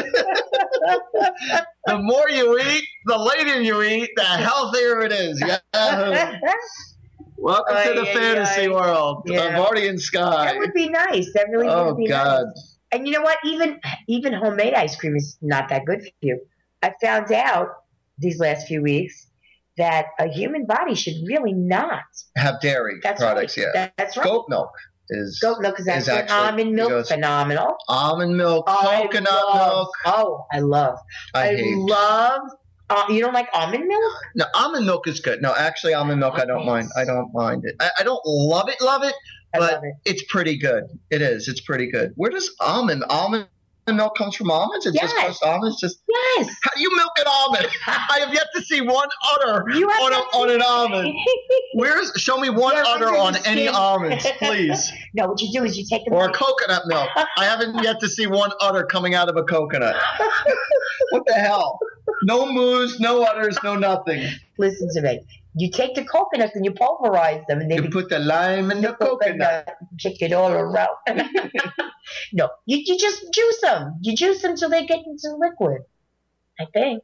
The more you eat, the later you eat, the healthier it is. Yeah. Welcome aye, to the aye, fantasy aye. world Yeah. of Artie and Sky. That would be nice. That really Oh, would be God. nice. And you know what? Even even homemade ice cream is not that good for you. I found out these last few weeks that a human body should really not Have dairy That's products, right. yeah. That's right. Goat milk is Goat milk is actually, actually- almond milk, goes- phenomenal. almond milk, I coconut love- milk. Oh, I love. I, I, hate. love. Uh, you don't like almond milk? No, almond milk is good. No, actually, almond milk I don't mind. I don't mind it. I, I don't love it, love it, I but love it. it's pretty good. It is. It's pretty good. Where does almond almond milk comes from? Almonds? It's Yes. just crushed almonds? Just Yes. how do you milk an almond? I have yet to see one udder You have on, a, not on an seen- almond. Where's show me one They're udder under on the any skin. almonds, please. No, what you do is you take them. Or coconut milk. I haven't yet to see one udder coming out of a coconut. What the hell? No moose, no udders, no nothing. Listen to me. You take the coconuts and you pulverize them, and they You be- put the lime in the coconut. Kick it all around. No, you, you just juice them. You juice them till they get into liquid. I think.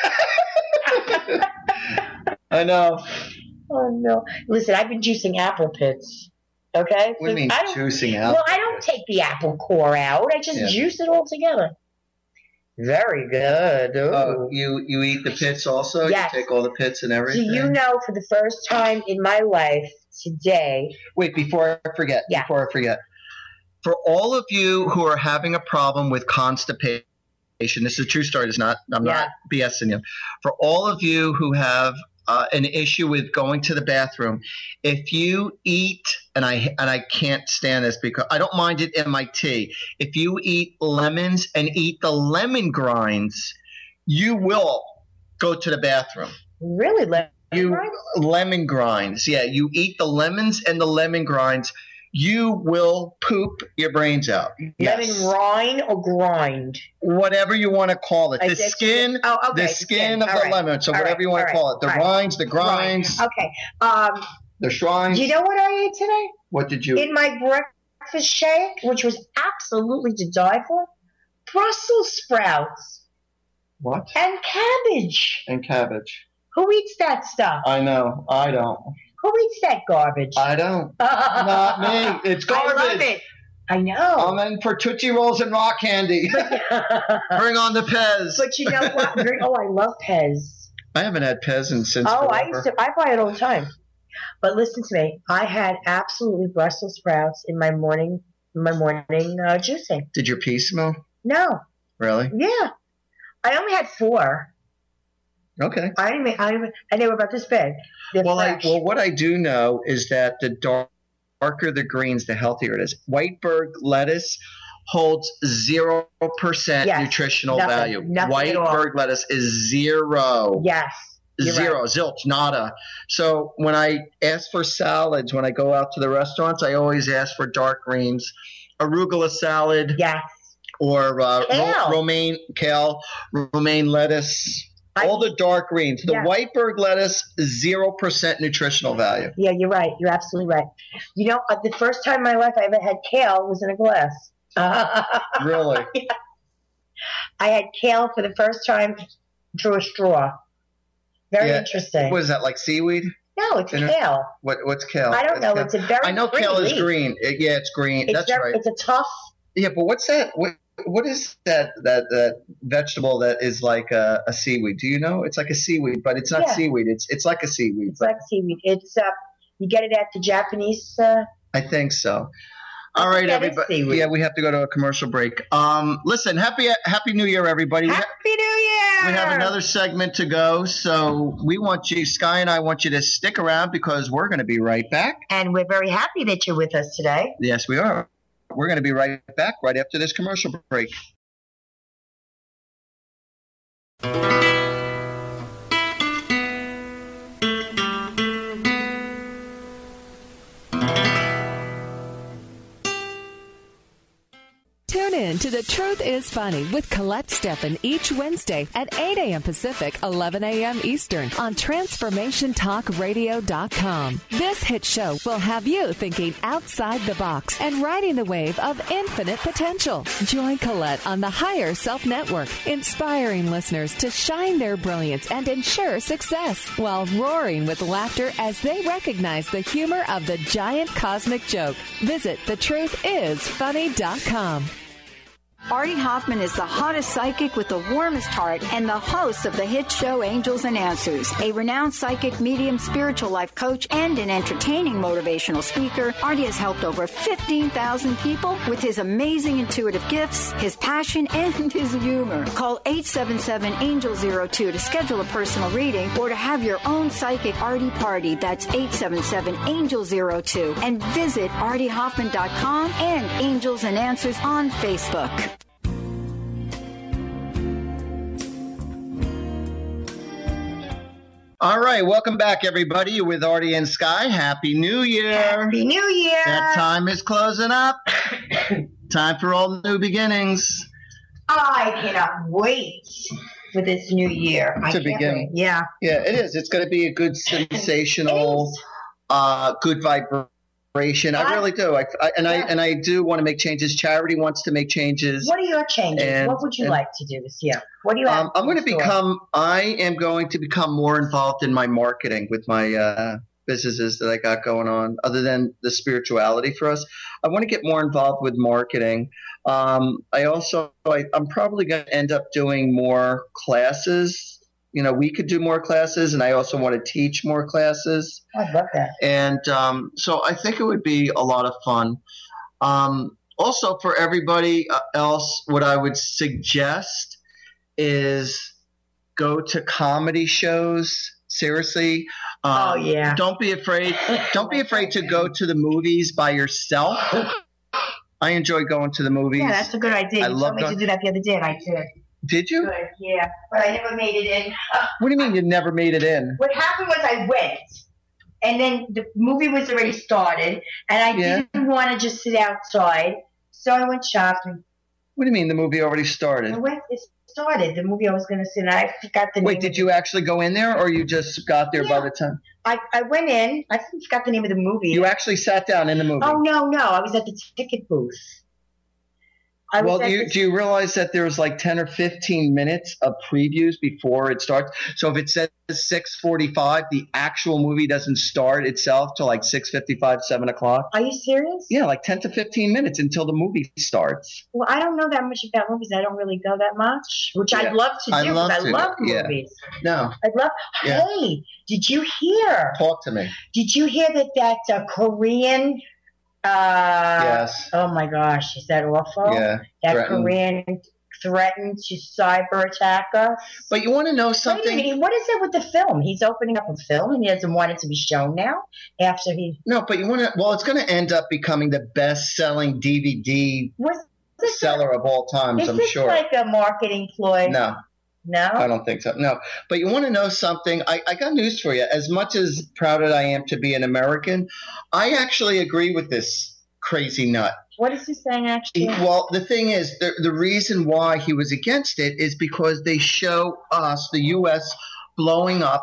I know. Oh no! Listen, I've been juicing apple pits. Okay. What do you mean I don't- juicing out? Well, I don't take the apple core out. I just Yeah. juice it all together. Very good. Ooh. Oh, you you eat the pits also? Yes. You take all the pits and Do everything? you know, for the first time in my life today, Wait, before I forget, Yeah. before I forget. For all of you who are having a problem with constipation, this is a true story, it's not, I'm Yeah. not BSing you. For all of you who have uh, an issue with going to the bathroom, if you eat, and I and I can't stand this because I don't mind it in my tea. If you eat lemons and eat the lemon grinds, you will go to the bathroom. really, lemon You grinds? lemon grinds, yeah. You eat the lemons and the lemon grinds, you will poop your brains out. Yes. Lemon rind or grind? Whatever you want to call it. I The said- skin, Oh, okay. the skin of All the right. lemon. So All whatever right. you want All to right. call it. The All right. rinds, the grinds, Okay. Um, the shrines. do you know what I ate today? What did you? In my breakfast shake, which was absolutely to die for, Brussels sprouts What? and cabbage. And cabbage. Who eats that stuff? I know. I don't. Who eats that garbage? I don't. Not me. It's garbage. I love it. I know. I'm in for Tootsie Rolls and rock candy. Bring on the Pez. But you know what? Oh, I love Pez. I haven't had Pez in since Oh, I forever. used to. I buy it all the time. But listen to me. I had absolutely Brussels sprouts in my morning, my morning uh, juicing. Did your pee smell? No. Really? Yeah. I only had four. Okay. I didn't. I didn't, and they were about this big. They're Well, I, fresh. well, what I do know is that the dark, darker the greens, the healthier it is. Whiteberg lettuce, holds zero percent yes, nutritional nothing, value. Nothing Whiteberg lettuce is zero. Yes. Zero, right. zilch, nada. So when I ask for salads, when I go out to the restaurants, I always ask for dark greens, arugula salad. Yes. Or uh, kale. ro- romaine kale, romaine lettuce, I, all the dark greens. The yeah. Whiteberg lettuce, zero percent nutritional value. Yeah, you're right. You're absolutely right. You know, uh, the first time in my life I ever had kale was in a glass. Really? Yeah. I had kale for the first time through a straw. Very yeah. interesting. What is that, like seaweed? No, it's kale. What, what's kale? I don't what's know. Kale? It's a very I know kale leaf. is green. It, yeah, it's green. It's That's very, right. It's a tough. Yeah, but what's that? What, what is that, that that vegetable that is like a, a seaweed? Do you know? It's like a seaweed, but it's not yeah. seaweed. It's it's like a seaweed. It's like seaweed. It's uh, you get it at the Japanese. Uh, I think so. All right, everybody. Yeah, we have to go to a commercial break. Um, listen, happy Happy New Year, everybody. Happy New Year! We have another segment to go, so we want you, Sky and I want you to stick around because we're going to be right back. And we're very happy that you're with us today. Yes, we are. We're going to be right back right after this commercial break. Tune in to The Truth is Funny with Colette Steffen each Wednesday at eight a.m. Pacific, eleven a.m. Eastern on transformation talk radio dot com. This hit show will have you thinking outside the box and riding the wave of infinite potential. Join Colette on the Higher Self Network, inspiring listeners to shine their brilliance and ensure success while roaring with laughter as they recognize the humor of the giant cosmic joke. Visit the truth is funny dot com. Artie Hoffman is the hottest psychic with the warmest heart and the host of the hit show Angels and Answers. A renowned psychic, medium, spiritual life coach, and an entertaining motivational speaker, Artie has helped over fifteen thousand people with his amazing intuitive gifts, his passion, and his humor. Call eight seven seven, angel zero two to schedule a personal reading or to have your own psychic Artie party. That's eight seven seven, angel zero two. And visit artie hoffman dot com and Angels and Answers on Facebook. All right, welcome back, everybody, with Artie and Sky. Happy New Year. Happy New Year. That time is closing up. Time for all new beginnings. I cannot wait for this new year. To I can't begin. Wait. Yeah. Yeah, it is. It's going to be a good, sensational, uh, good vibration. I really do. I, I, and yeah. I and I do want to make changes. Charity wants to make changes. What are your changes? And, what would you and, like to do this year? What do you have? Um, I'm going to become. I am going to become more involved in my marketing with my uh, businesses that I got going on. Other than the spirituality for us, I want to get more involved with marketing. Um, I also. I, I'm probably going to end up doing more classes. You know, we could do more classes, and I also want to teach more classes. I love that. And um, so I think it would be a lot of fun. Um, also, for everybody else, what I would suggest is go to comedy shows. Seriously. Um, oh, yeah. Don't be afraid. Don't be afraid to go to the movies by yourself. I enjoy going to the movies. Yeah, that's a good idea. I you love told me going- to do that the other day, and I did. Did you? Good, yeah, but I never made it in. What do you mean you never made it in? What happened was I went, and then the movie was already started, and I Yeah. didn't want to just sit outside, so I went shopping. What do you mean the movie already started? I went, it started. The movie I was going to sit in, I forgot the name. Wait, did you actually go in there, or you just got there Yeah. by the time? I, I went in. I forgot the name of the movie. You actually sat down in the movie? Oh, no, no. I was at the ticket booth. I Well, was do you, the- do you realize that there's like ten or fifteen minutes of previews before it starts? So if it says six forty-five, the actual movie doesn't start itself till like six fifty-five, seven o'clock? Are you serious? Yeah, like ten to fifteen minutes until the movie starts. Well, I don't know that much about movies. I don't really go that much, which Yeah. I'd love to do. I'd love 'cause I to. love Yeah. movies. No. I'd love. Yeah. Hey, did you hear? Talk to me. Did you hear that that uh, Korean? Uh, Yes. Oh my gosh, is that awful? Yeah. That threatened. Korean threatened to cyber attack us. But you want to know Wait a something? minute, what is it with the film? He's opening up a film and he doesn't want it to be shown now after he No, but you want to. Well, it's going to end up becoming the best-selling D V D was. seller of all times, is I'm this sure. like a marketing ploy? No. No? I don't think so. No. But you want to know something? I, I got news for you. As much as proud as I am to be an American, I actually agree with this crazy nut. What is he saying, actually? He, well, the thing is, the, the reason why he was against it is because they show us, the U S, blowing up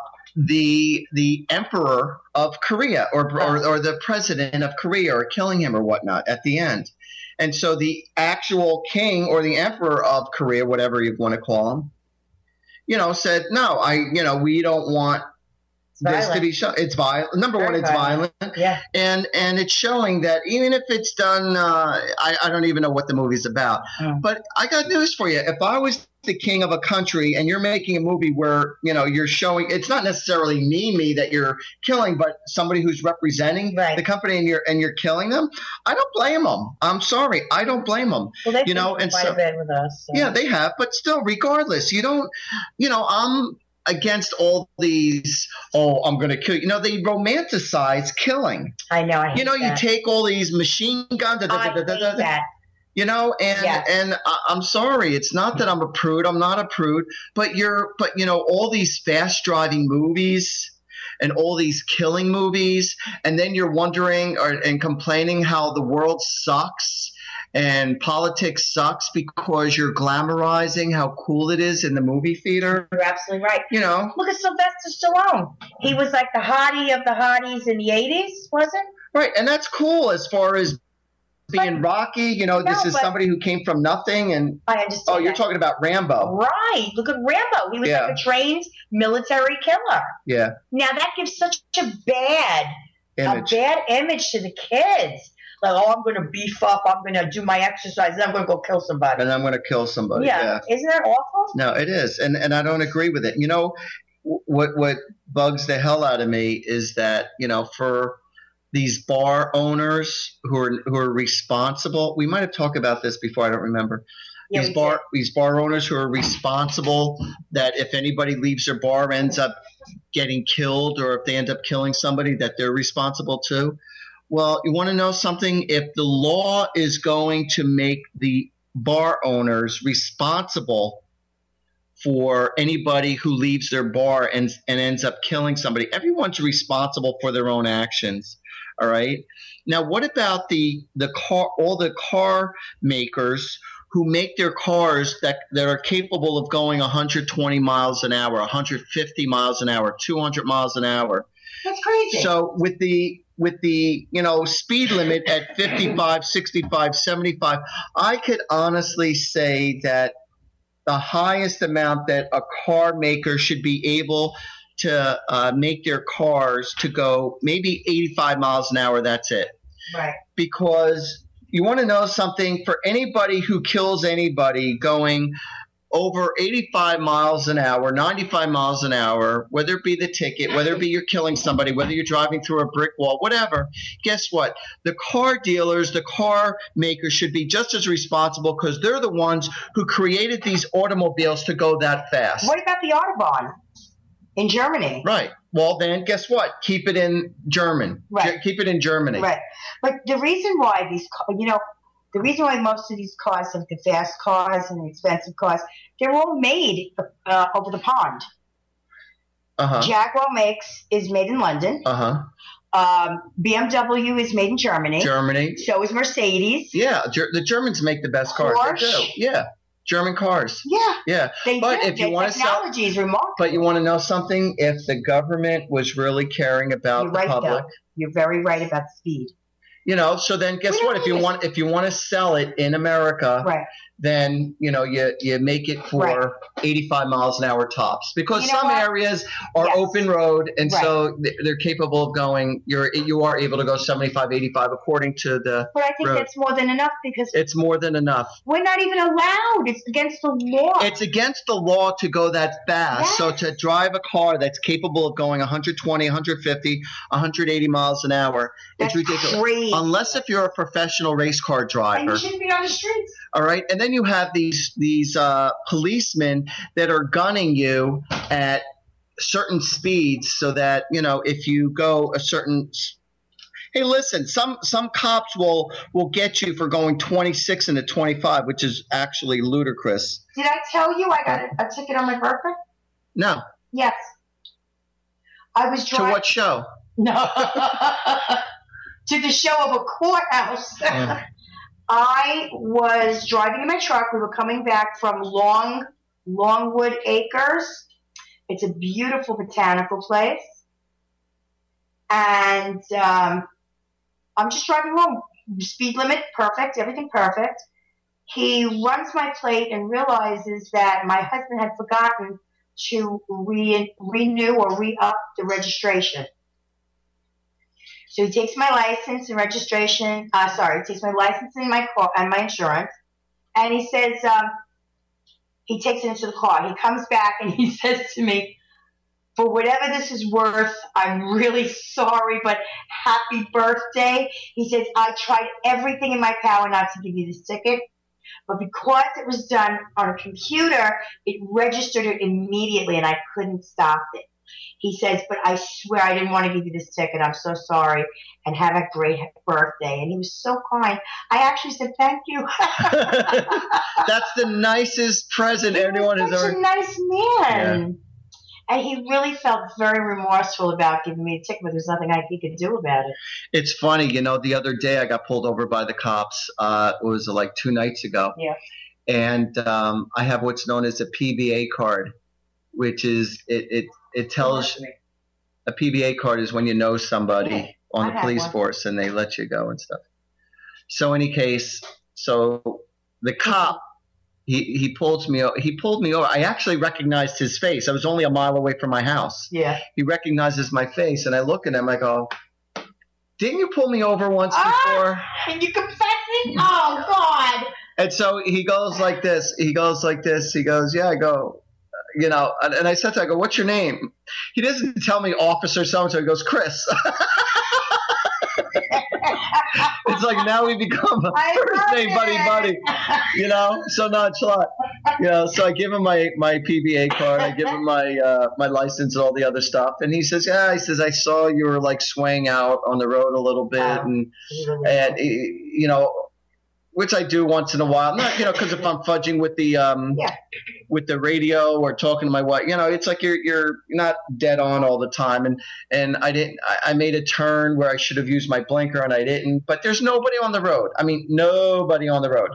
the the emperor of Korea or, or or the president of Korea or killing him or whatnot at the end. And so the actual king or the emperor of Korea, whatever you want to call him, you know, said, no, I, you know, we don't want this to be shown. It's violent. Number Very one, it's violent. violent. Yeah. And and it's showing that even if it's done, uh, I, I don't even know what the movie's about. Mm. But I got news for you. If I was the king of a country and you're making a movie where, you know, you're showing, it's not necessarily me, me that you're killing, but somebody who's representing right. the company and you're and you're killing them, I don't blame them. I'm sorry. I don't blame them. Well, they've you know, and quite so, a bit with us. So. Yeah, they have. But still, regardless, you don't, you know, I'm against all these, oh, I'm going to kill you. You know, they romanticize killing. I know. I hate you know, that. you take all these machine guns. Da, da, I da, da, hate da, da, that. You know, and yes. and I, I'm sorry, it's not that I'm a prude. I'm not a prude, but you're, but you know, all these fast driving movies and all these killing movies, and then you're wondering or and complaining how the world sucks and politics sucks because you're glamorizing how cool it is in the movie theater. You're absolutely right. You know, look at Sylvester Stallone. He was like the hottie of the hotties in the eighties, wasn't? Right, and that's cool as far as being but, Rocky, you know, no, this is somebody who came from nothing, and I understand. Oh, you're that. talking about Rambo, right? Look at Rambo. He was yeah. like a trained military killer. Yeah. Now that gives such a bad, image. a bad image to the kids. Like, oh, I'm going to beef up. I'm going to do my exercise, and I'm going to go kill somebody. And I'm going to kill somebody. Yeah. yeah. Isn't that awful? No, it is, and and I don't agree with it. You know, what what bugs the hell out of me is that, you know, for these bar owners who are who are responsible. We might have talked about this before. I don't remember. Yeah, these bar did. these bar owners who are responsible that if anybody leaves their bar ends up getting killed, or if they end up killing somebody, that they're responsible too. Well, you want to know something? If the law is going to make the bar owners responsible for anybody who leaves their bar and and ends up killing somebody, everyone's responsible for their own actions. All right. Now, what about the the car? All the car makers who make their cars that that are capable of going one hundred twenty miles an hour, one hundred fifty miles an hour, two hundred miles an hour. That's crazy. So with the with the you know speed limit at fifty-five, sixty-five, seventy-five, I could honestly say that the highest amount that a car maker should be able to uh, make their cars to go maybe eighty-five miles an hour. That's it. Right. Because you want to know something, for anybody who kills anybody going over eighty-five miles an hour, ninety-five miles an hour, whether it be the ticket, whether it be you're killing somebody, whether you're driving through a brick wall, whatever, guess what? The car dealers, the car makers should be just as responsible because they're the ones who created these automobiles to go that fast. What about the Autobahn? In Germany. Right. Well, then guess what? Keep it in German. Right. Keep it in Germany. Right. But the reason why these, you know, the reason why most of these cars, like the fast cars and the expensive cars, they're all made uh, over the pond. Uh-huh. Jaguar makes is made in London. Uh-huh. Um, B M W is made in Germany. Germany. So is Mercedes. Yeah. Ger- the Germans make the best cars. Porsche. They do. Yeah. German cars. Yeah. Yeah. They but do. if you the want to sell, technology is remarkable. But you want to know something? If the government was really caring about You're the right, public, though. You're very right about speed. You know, so then guess what? If you want if you want to sell it in America, right. then you know you you make it for right. eighty-five miles an hour tops, because you know some what? areas are yes. open road, and right. so they're capable of going. You're you are able to go seventy-five, eighty-five according to the. But I think road. that's more than enough, because it's more than enough. We're not even allowed. It's against the law. It's against the law to go that fast. Yes. So to drive a car that's capable of going one hundred twenty, one hundred fifty, one hundred eighty miles an hour, that's it's ridiculous. Crazy. Unless if you're a professional race car driver. And you shouldn't be on the streets. All right. And then you have these these uh, policemen that are gunning you at certain speeds, so that, you know, if you go a certain Hey, listen, some some cops will will get you for going twenty-six into twenty-five, which is actually ludicrous. Did I tell you I got a, a ticket on my birthday? No. Yes. I was driving. To what show? No. To the show of a courthouse. Oh. I was driving in my truck. We were coming back from Long Longwood Acres. It's a beautiful botanical place. And um, I'm just driving home. Speed limit, perfect. Everything perfect. He runs my plate and realizes that my husband had forgotten to re- renew or re-up the registration. So he takes my license and registration. Uh, sorry, he takes my license and my car and my insurance, and he says um, he takes it into the car. He comes back and he says to me, "For whatever this is worth, I'm really sorry, but happy birthday." He says, "I tried everything in my power not to give you this ticket, but because it was done on a computer, it registered it immediately, and I couldn't stop it." He says, "But I swear I didn't want to give you this ticket. I'm so sorry, and have a great birthday." And he was so kind. I actually said, "Thank you." That's the nicest present he anyone was has such ever. a nice man. Yeah. And he really felt very remorseful about giving me a ticket, but there's nothing I, he could do about it. It's funny, you know, the other day I got pulled over by the cops. Uh, it was like two nights ago. Yeah. And um, I have what's known as a P B A card, which is it it, it tells a P B A card is when you know somebody Yeah, on I the have police one. force and they let you go and stuff. So any case, so the cop. He he pulls me he pulled me over. I actually recognized his face. I was only a mile away from my house. Yeah. He recognizes my face, and I look at him. I go, "Didn't you pull me over once Ah! before?" And you confessing? Oh, God. And so he goes like this. He goes like this. He goes, "Yeah." I go, you know, and, and I said to him, I go, "What's your name?" He doesn't tell me Officer so-and-so. He goes, "Chris." It's like now we become a I first love name buddy it. buddy, you know, so nonchalant. You know, so I give him my, my P B A card, I give him my uh, my license and all the other stuff, and he says, "Yeah," he says, "I saw you were like swaying out on the road a little bit, Wow. and and you know, which I do once in a while, not you know, because if I'm fudging with the um Yeah. with the radio or talking to my wife, you know, it's like you're you're not dead on all the time, and and I didn't, I, I made a turn where I should have used my blinker and I didn't, but there's nobody on the road. I mean, nobody on the road."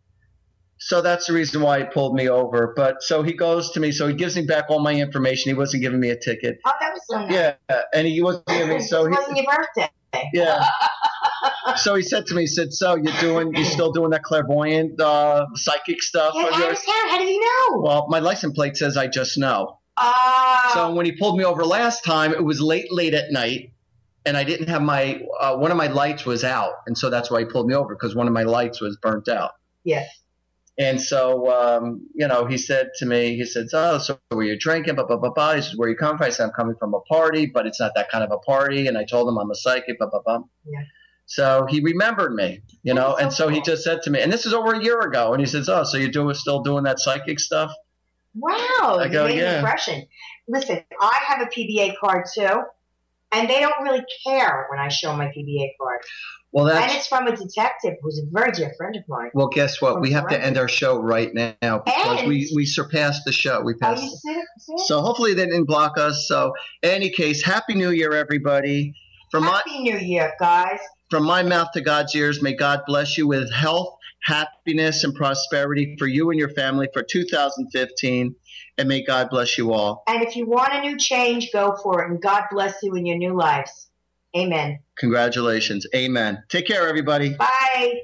So that's the reason why he pulled me over. But so he goes to me, so he gives me back all my information. He wasn't giving me a ticket. Oh, that was so nice. Yeah, and he wasn't giving me. So it he, wasn't your birthday. yeah. So he said to me, he said, "So you're doing, you still doing that clairvoyant, uh, psychic stuff Yeah, of how, yours?" does, how, how do you know? Well, my license plate says I just know. Oh. So when he pulled me over last time, it was late, late at night, and I didn't have my uh, one of my lights was out, and so that's why he pulled me over, because one of my lights was burnt out. Yes. And so, um, you know, he said to me, he said, "Oh, so were you drinking? Blah, blah, blah, blah." He said, "Where you come from?" I said, "I'm coming from a party, but it's not that kind of a party." And I told him I'm a psychic, blah, blah, blah. Yeah. So he remembered me, you know, That's so and so he cool. just said to me, and this is over a year ago, and he says, "Oh, so you're doing, still doing that psychic stuff?" Wow. I You go, made an yeah. impression. Listen, I have a P B A card too, and they don't really care when I show my P B A card. Well, And that's, it's from a detective who's a very dear friend of mine. well, guess what? We have to end our show right now because And- we, we surpassed the show. We Are passed you serious? So hopefully they didn't block us. So in any case, Happy New Year, everybody. From my, Happy New Year, guys. from my mouth to God's ears, may God bless you with health, happiness, and prosperity for you and your family for two thousand fifteen. And may God bless you all. And if you want a new change, go for it. And God bless you in your new lives. Amen. Congratulations. Amen. Take care, everybody. Bye.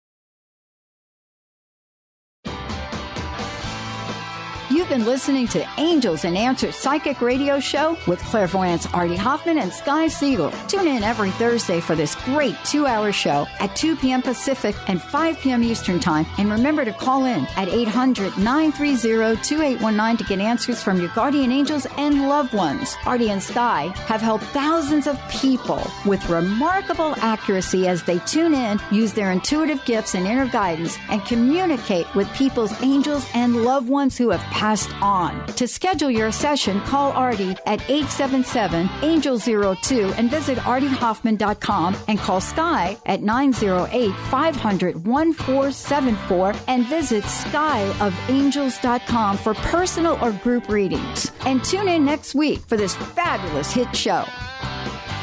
You've been listening to Angels and Answers Psychic Radio Show with clairvoyants Artie Hoffman and Sky Siegel. Tune in every Thursday for this great two-hour show at two p.m. Pacific and five p.m. Eastern Time. And remember to call in at eight hundred, nine three zero, two eight one nine to get answers from your guardian angels and loved ones. Artie and Sky have helped thousands of people with remarkable accuracy as they tune in, use their intuitive gifts and inner guidance, and communicate with people's angels and loved ones who have passed on. To schedule your session, call Artie at eight seven seven, angel zero two and visit artie hoffman dot com and call Sky at nine zero eight, five hundred, one four seven four and visit sky of angels dot com for personal or group readings. And tune in next week for this fabulous hit show.